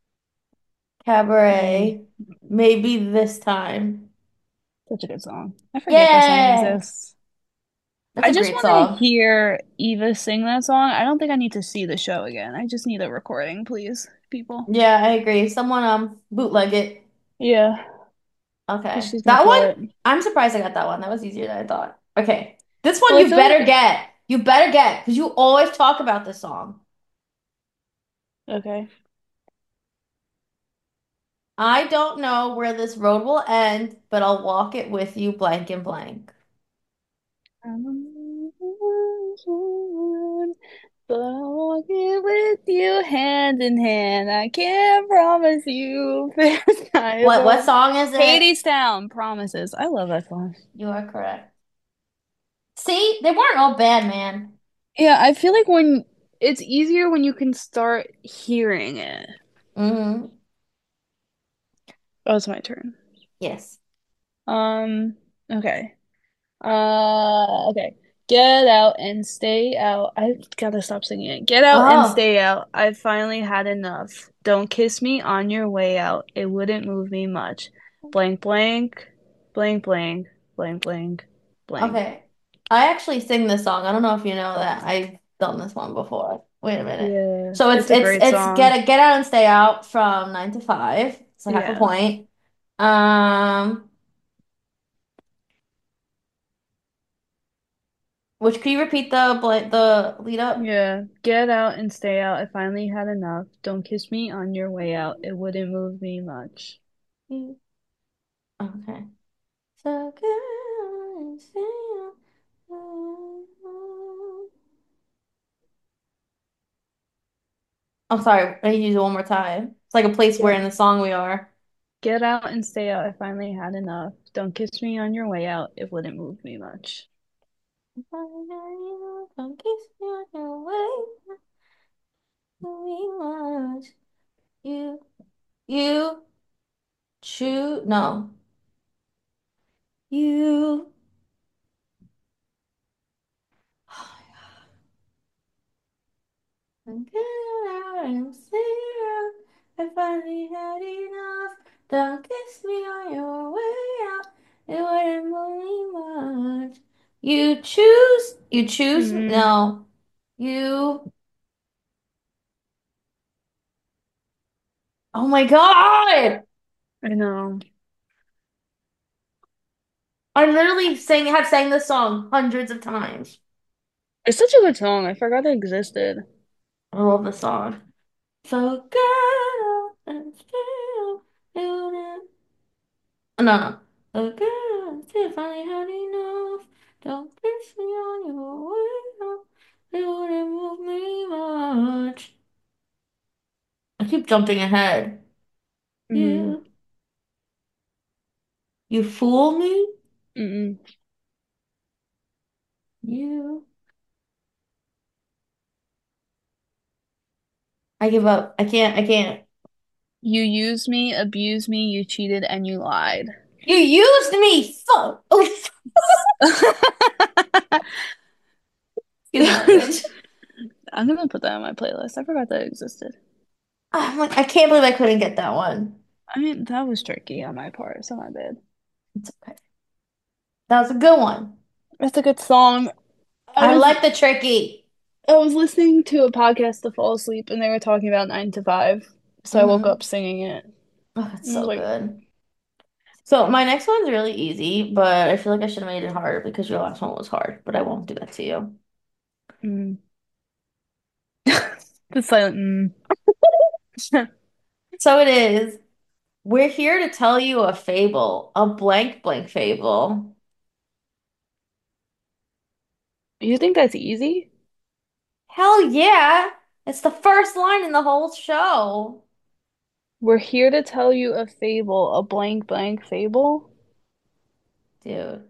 Mm, Cabaret. Maybe this time. such a good song. I forget that song Yay! exists. That's I a just great want to song. hear Eva sing that song. I don't think I need to see the show again. I just need a recording, please, people. Yeah, I agree. Someone bootleg it. Yeah, because Okay. she's gonna That kill one, it. I'm surprised I got that one. That was easier than I thought. Okay. This one Well, I you feel like, better get. You better get, because you always talk about this song. okay. I don't know where this road will end, but I'll walk it with you blank and blank. But I'll walk it with you hand in hand. I can't promise you fair skies What or song is it? Hades Town promises. I love that song. You are correct. See, they weren't all bad, man. Yeah, I feel like when it's easier when you can start hearing it. Mm-hmm. Oh, it's my turn. Yes. Um, okay. Okay. Get out and stay out. I gotta stop singing it. Get out and Oh, stay out. I've finally had enough. Don't kiss me on your way out. It wouldn't move me much. Blank, blank, blank, blank, blank, blank, blank. okay. I actually sing this song. I don't know if you know that. I've done this one before. Wait a minute. Yeah, So it's it's a it's great it's song. get out and stay out from 9 to 5. It's like half a Yeah, point. Um, which can you repeat the lead up? yeah. Get out and stay out. I finally had enough. Don't kiss me on your way out. It wouldn't move me much. Okay. So get out and stay out. I'm sorry, I need to use it one more time. It's like a place where Yeah. in the song we are. Get out and stay out. I finally had enough. Don't kiss me on your way out. It wouldn't move me much. Don't kiss me on your way. We want you. You choose. No. You. Get out and stay out. I finally had enough. Don't kiss me on your way out. It wouldn't move me much. You choose. You choose. Mm-mm. No. You. Oh my God. I know. I literally have sang this song hundreds of times. It's such a good song. I forgot it existed. I love the song. So get up and stay up. No, no. So get up and stay. Finally had enough. Don't kiss me on your way up. It wouldn't move me much. I keep jumping ahead. Mm. You, you fool me. Mm-mm. You. I give up. I can't. I can't. You used me, abused me, you cheated, and you lied. You used me. Fuck. Oh, excuse my language. I'm gonna put that on my playlist. I forgot that existed. I'm like, I can't believe I couldn't get that one. I mean, that was tricky on my part, so my bad. It's okay. That was a good one. That's a good song. I I was like the tricky. I was listening to a podcast to fall asleep and they were talking about 9 to 5. So I woke up Mm-hmm. singing it. Oh, it's And I was so like, good. So my next one's really easy, but I feel like I should have made it harder because your last one was hard, but I won't do that to you. Mm. The silent mm. So it is. We're here to tell you a fable, a blank blank fable. You think that's easy? Hell yeah. It's the first line in the whole show. We're here to tell you a fable, a blank blank fable. Dude.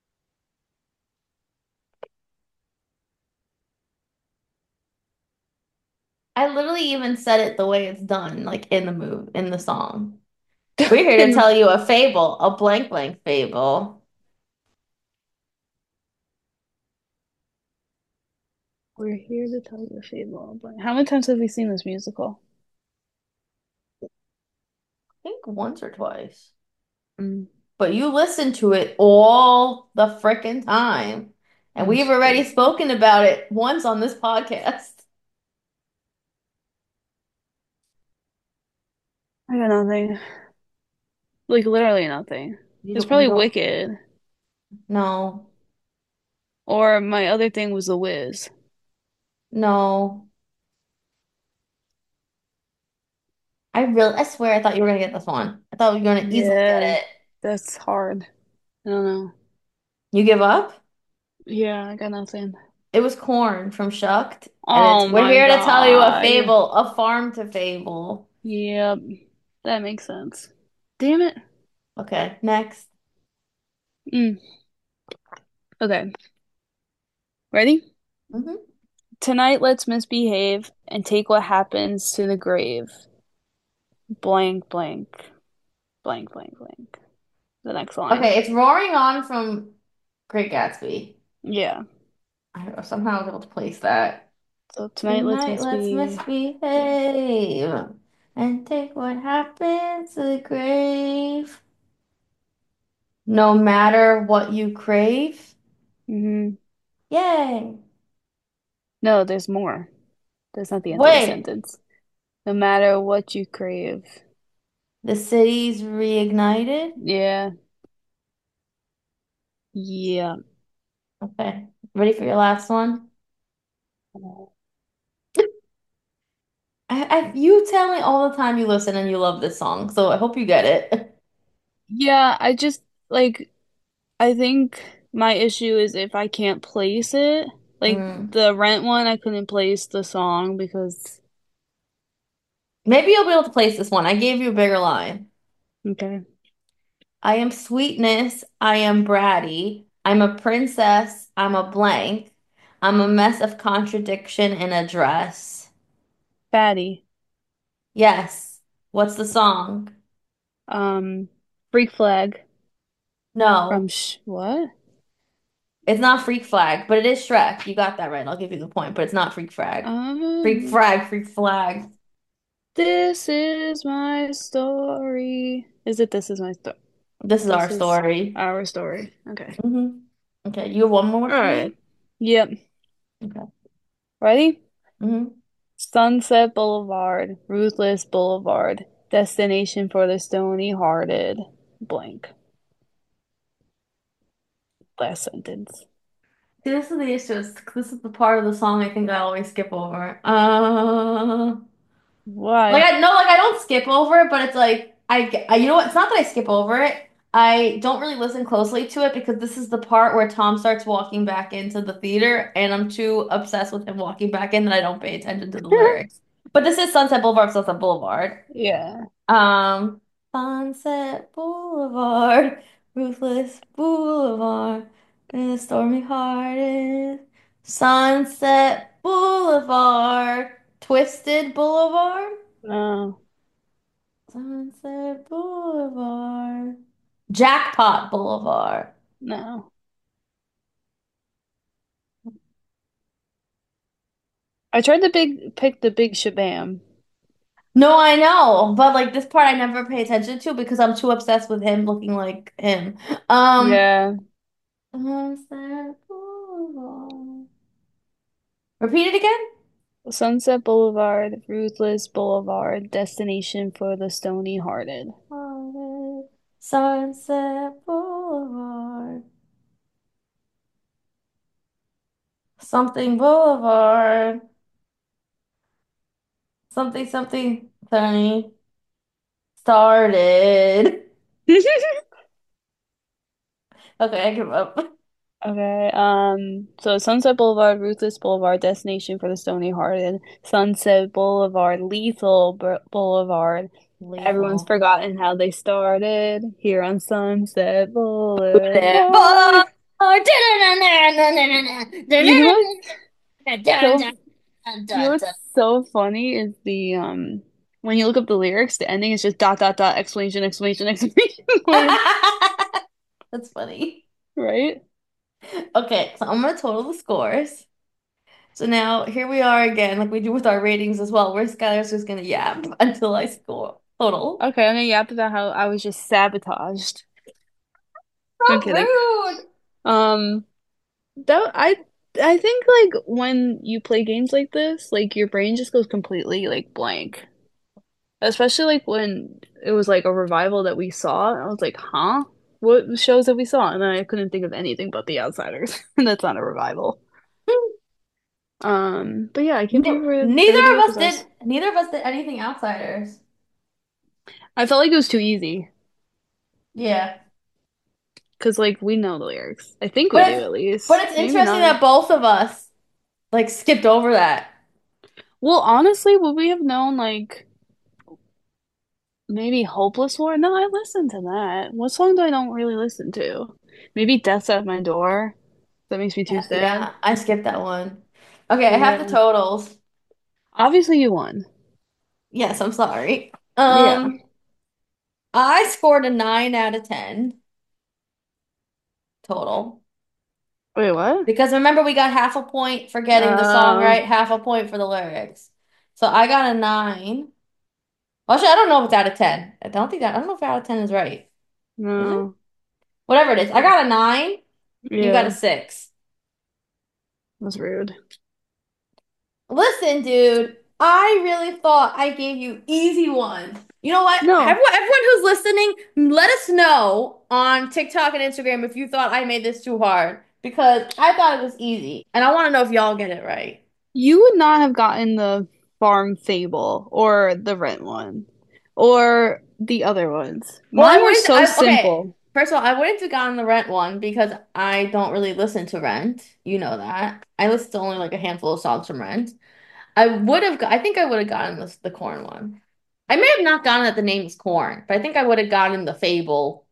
I literally even said it the way it's done, like in the move, in the song. We're here to And tell you a fable, a blank blank fable. we're here to tell you a fable, a blank. How many times have we seen this musical? I think once or twice. Mm, But you listen to it all the frickin' time. And we've that's already true. spoken about it once on this podcast. I got nothing. Like literally nothing. It's You probably don't Wicked. no, Or my other thing was The Wiz. no. I swear I thought you were gonna get this one. I thought you were gonna easily get Yeah, it. that's hard. I don't know. You give up? Yeah, I got nothing. It was corn from Shucked, and it's Oh we're my here to tell you a God. fable, a farm to fable. Yep, that makes sense. Damn it. Okay, next. Mm. Okay, ready? Hmm. Tonight, let's misbehave and take what happens to the grave. Blank, blank, blank, blank, blank. The next line. Okay, it's roaring on from Great Gatsby. Yeah. Somehow I was able to place that. So tonight, let's Tonight, let's misbehave. misbehave and take what happens to the grave. No matter what you crave. Hmm. Yay. No, there's more. That's not the end of the Wait, sentence. No matter what you crave. the city's reignited? Yeah. Yeah. Okay. Ready for your last one? You tell me all the time you listen and you love this song, so I hope you get it. Yeah, I just like I think my issue is if I can't place it. Like Mm. the Rent one, I couldn't place the song because Maybe you'll be able to place this one. I gave you a bigger line. okay. I am sweetness. I am bratty. I'm a princess. I'm a blank. I'm a mess of contradiction in a dress. Fatty. Yes. What's the song? Um Freak Flag from No, Sh what? it's not Freak Flag, but it is Shrek. You got that right. I'll give you the point, but it's not Freak Flag. Freak Um Frag, Freak Flag. This is my story. Is it This Is My Story? This is our This is story. our story. Okay. Hmm. Okay, you have one more All for right. me? Yep. Okay. Ready? Hmm. Sunset Boulevard, Ruthless Boulevard, destination for the stony hearted. Blank. Last sentence. See, this is the issue. This is the part of the song I think I always skip over. Like Why? I no, like I don't skip over it, but it's like you know what? It's not that I skip over it. I don't really listen closely to it because this is the part where Tom starts walking back into the theater, and I'm too obsessed with him walking back in that I don't pay attention to the lyrics. But this is Sunset Boulevard, Sunset Boulevard. Yeah. Um, Sunset Boulevard, Ruthless Boulevard, where the stormy hearted. Sunset Boulevard, Twisted Boulevard. No. Sunset Boulevard. Jackpot Boulevard. No. I tried to pick the big shabam. No, I know, but like this part I never pay attention to because I'm too obsessed with him looking like him. Um, Yeah. Sunset Boulevard. Repeat it again. Sunset Boulevard, Ruthless Boulevard, destination for the stony hearted. Hearted. Sunset Boulevard. Something Boulevard. Something something funny started. Okay, I give up. Okay, so Sunset Boulevard, Ruthless Boulevard, Destination for the Stony Hearted, Sunset Boulevard, Boulevard. Everyone's Lethal. forgotten how they started here on Sunset Boulevard. Boulevard. You know what's so you know what's so funny is the when you look up the lyrics, the ending is just dot dot dot exclamation exclamation exclamation point, That's funny. right? Okay, so I'm gonna total the scores. So now here we are again, like we do with our ratings as well. Where Skylar's just gonna yap until I score total. Okay, I'm gonna yap about how I was just sabotaged. I'm So kidding. rude. Um, that I think like when you play games like this, like your brain just goes completely like blank. Especially like when it was like a revival that we saw. I was like, huh? What shows that we saw? And then I couldn't think of anything but The Outsiders. And that's not a revival. But yeah, I can't believe we're Neither gonna do of us episodes. did. Neither of us did anything outsiders. I felt like it was too easy. Yeah, Because like we know the lyrics. I think we but do it's at but least. it's Maybe interesting not. that both of us like skipped over that. Well, honestly, would we have known like maybe Hopeless War? No, I listened to that. What song do I don't really listen to? Maybe Death's at My Door. That makes me too Yeah, sad. yeah, I skipped that one. Okay, I have the Yeah. totals. Obviously you won. Yes, I'm sorry. Yeah. I scored a 9 out of 10 total. Wait, what? Because remember, we got half a point for getting the song Uh, right, half a point for the lyrics. So I got a 9. Actually, I don't know if it's out of 10. I don't know if out of 10 is right. Is it? no. Whatever it is. I got a 9. You got a Yeah, 6. that's rude. Listen, dude, I really thought I gave you easy ones. You know what? No, Everyone who's listening, let us know on TikTok and Instagram if you thought I made this too hard because I thought it was easy. And I want to know if y'all get it right. you would not have gotten the Farm Fable or the Rent one or the other ones. Well, I Mine were wouldn't. so Okay. simple. First of all, I wouldn't have gotten the Rent one because I don't really listen to Rent. You know that. I listen to only like a handful of songs from Rent. I think I would have gotten the corn one. I may have not gotten that the name is corn, but I think I would have gotten the Fable.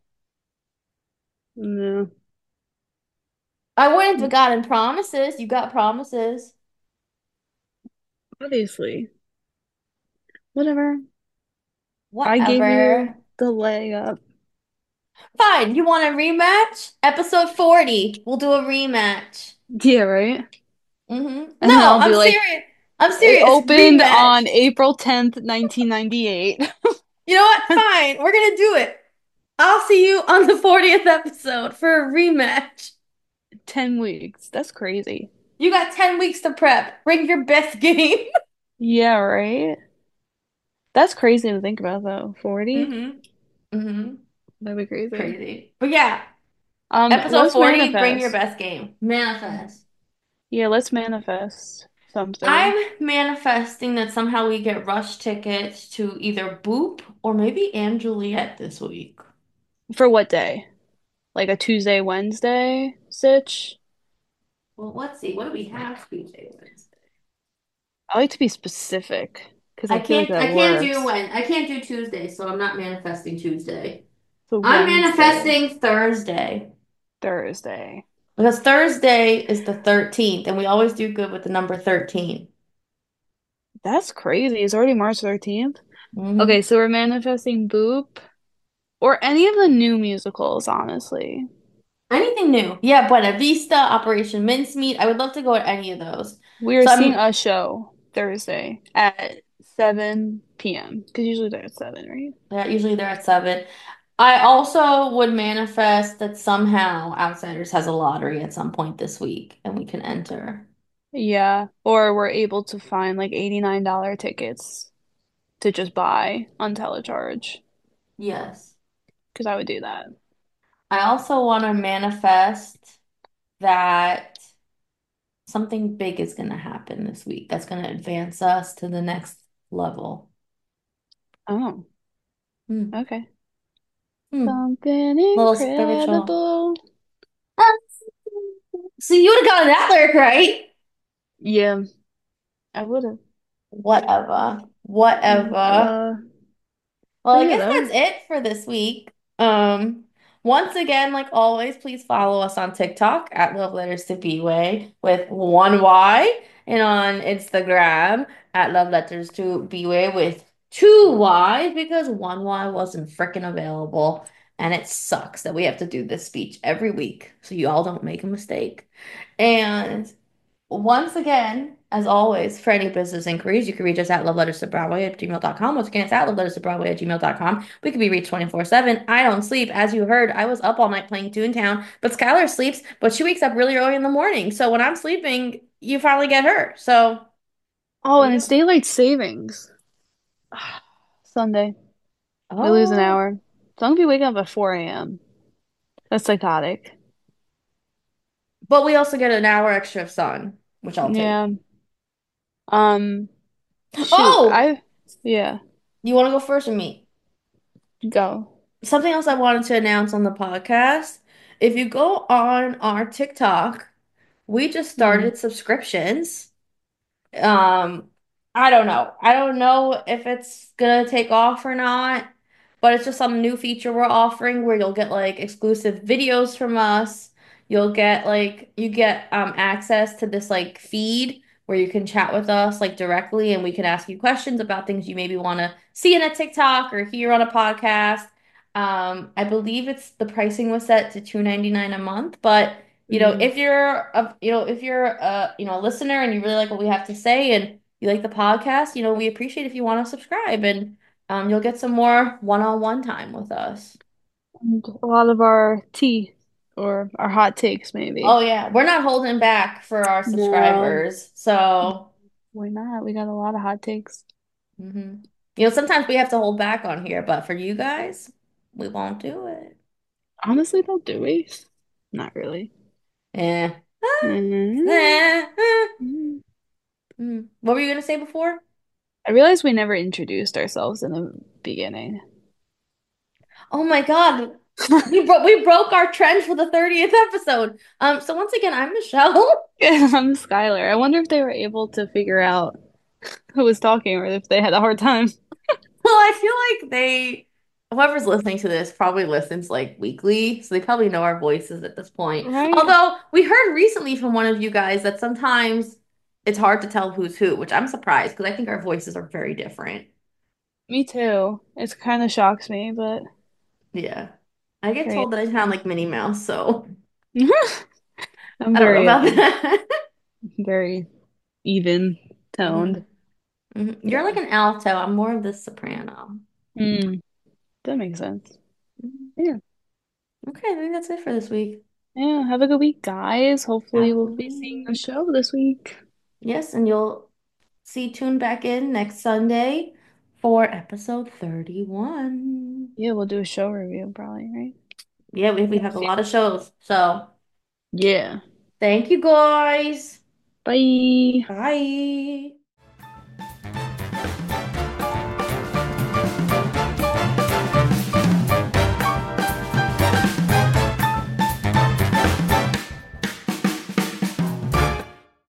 No, I wouldn't have gotten Promises. You got Promises. obviously. Whatever. I gave you Whatever. the leg up. Fine. You want a rematch? Episode 40. We'll do a rematch. Yeah, right? And then No, I'll I'm be like, serious. I'm it serious. opened Rematch. on April 10th, 1998. You know what? Fine. We're gonna do it. I'll see you on the 40th episode for a rematch. 10 weeks. That's crazy. You got 10 weeks to prep. Bring your best game. Yeah, right? That's crazy to think about though. 40? hmm hmm That'd be crazy. Crazy. But yeah, episode Let's 40, bring your manifest. best game. Manifest. Yeah, let's manifest something. I'm manifesting that somehow we get rush tickets to either Boop or maybe Anne Juliet this week. For what day? Like a Tuesday, Wednesday sitch? Well, let's see. What do we have Tuesday, Wednesday? I like to be specific because I feel like that I can't do works. when I can't do Tuesday, so I'm not manifesting Tuesday. So I'm Wednesday, manifesting Thursday Thursday. because Thursday is the 13th, and we always do good with the number 13. That's crazy. It's already March 13th. Okay, hmm so we're manifesting Boop or any of the new musicals, honestly. Anything new? Yeah, Buena Vista, Operation Mincemeat. I would love to go at any of those. We are So seeing I'm a show Thursday at 7 p.m. because usually they're at 7, right? yeah, usually they're at 7. I also would manifest that somehow Outsiders has a lottery at some point this week and we can enter. Yeah, or we're able to find like $89 tickets to just buy on Telecharge. Yes. because I would do that. I also want to manifest that something big is going to happen this week that's going to advance us to the next level. Oh, Hmm. okay. Hmm. Something Little spiritual. incredible. Ah, so you would have gotten that lyric right. Yeah, I would have. Whatever. Whatever. Uh, Well, but I yeah, guess that that's was. it for this week. Once again, like always, please follow us on TikTok at Love Letters to B-Way with one Y and on Instagram at Love Letters to B-Way with two Y's because one Y wasn't freaking available. And it sucks that we have to do this speech every week so you all don't make a mistake. And once again, as always, for any business inquiries, you can reach us at loveletterstobroadway@gmail.com. Once again, it's at loveletterstobroadway@gmail.com. We can be reached 24/7. I don't sleep. As you heard, I was up all night playing Toontown, but Skylar sleeps, but she wakes up really early in the morning. So when I'm sleeping, you finally get her. So Oh, there and you it's go. daylight savings. Sunday. We lose an Oh, hour. So I'm gonna be waking up at 4 a.m. That's psychotic. but we also get an hour extra of sun, which I'll take. Yeah. Um, shoot. Oh, Yeah, you want to go first or me? go. Something else I wanted to announce on the podcast. If you go on our TikTok, we just Hmm. started subscriptions. Um, I don't know. I don't know if it's gonna take off or not, but it's just some new feature we're offering where you'll get like exclusive videos from us. You'll get like you get access to this like feed where you can chat with us like directly and we can ask you questions about things you maybe want to see in a TikTok or hear on a podcast. I believe it's the pricing was set to $2.99 a month, but Hmm. if you're a listener and you really like what we have to say and you like the podcast, we appreciate if you want to subscribe and you'll get some more one-on-one time with us. And a lot of our tea or our hot takes, Oh maybe. yeah, we're not holding back for our No, subscribers. So, we're not. We got a lot of hot takes. mhm. Sometimes we have to hold back on here, but for you guys, we won't do it. Honestly, don't do we? Not really. Eh. Mhm. Eh. Eh. Mhm. What were you gonna say before? I realized we never introduced ourselves in the beginning. Oh my God. We broke our trend for the 30th episode. So once again, I'm Michelle. I'm Skylar. I wonder if they were able to figure out who was talking or if they had a hard time. Well, I feel like whoever's listening to this probably listens like weekly, so they probably know our voices at this point. Right? Although we heard recently from one of you guys that sometimes it's hard to tell who's who, which I'm surprised because I think our voices are very different. Me too. It kind of shocks me, but Yeah. I get very told that I sound like Minnie Mouse, so I'm I don't know very about that. very even toned. Mhm. Mhm. You're like Yeah. an alto. I'm more of the soprano. Mm, that makes sense. Mhm. Yeah. Okay, I think that's it for this week. Yeah. Have a good week, guys. Hopefully we'll be seeing a Absolutely. show this week. Yes, and you'll tune back in next Sunday for episode 31. Yeah, we'll do a show review probably, right? Yeah, we have a lot of shows. So Yeah. thank you guys. Bye. Bye.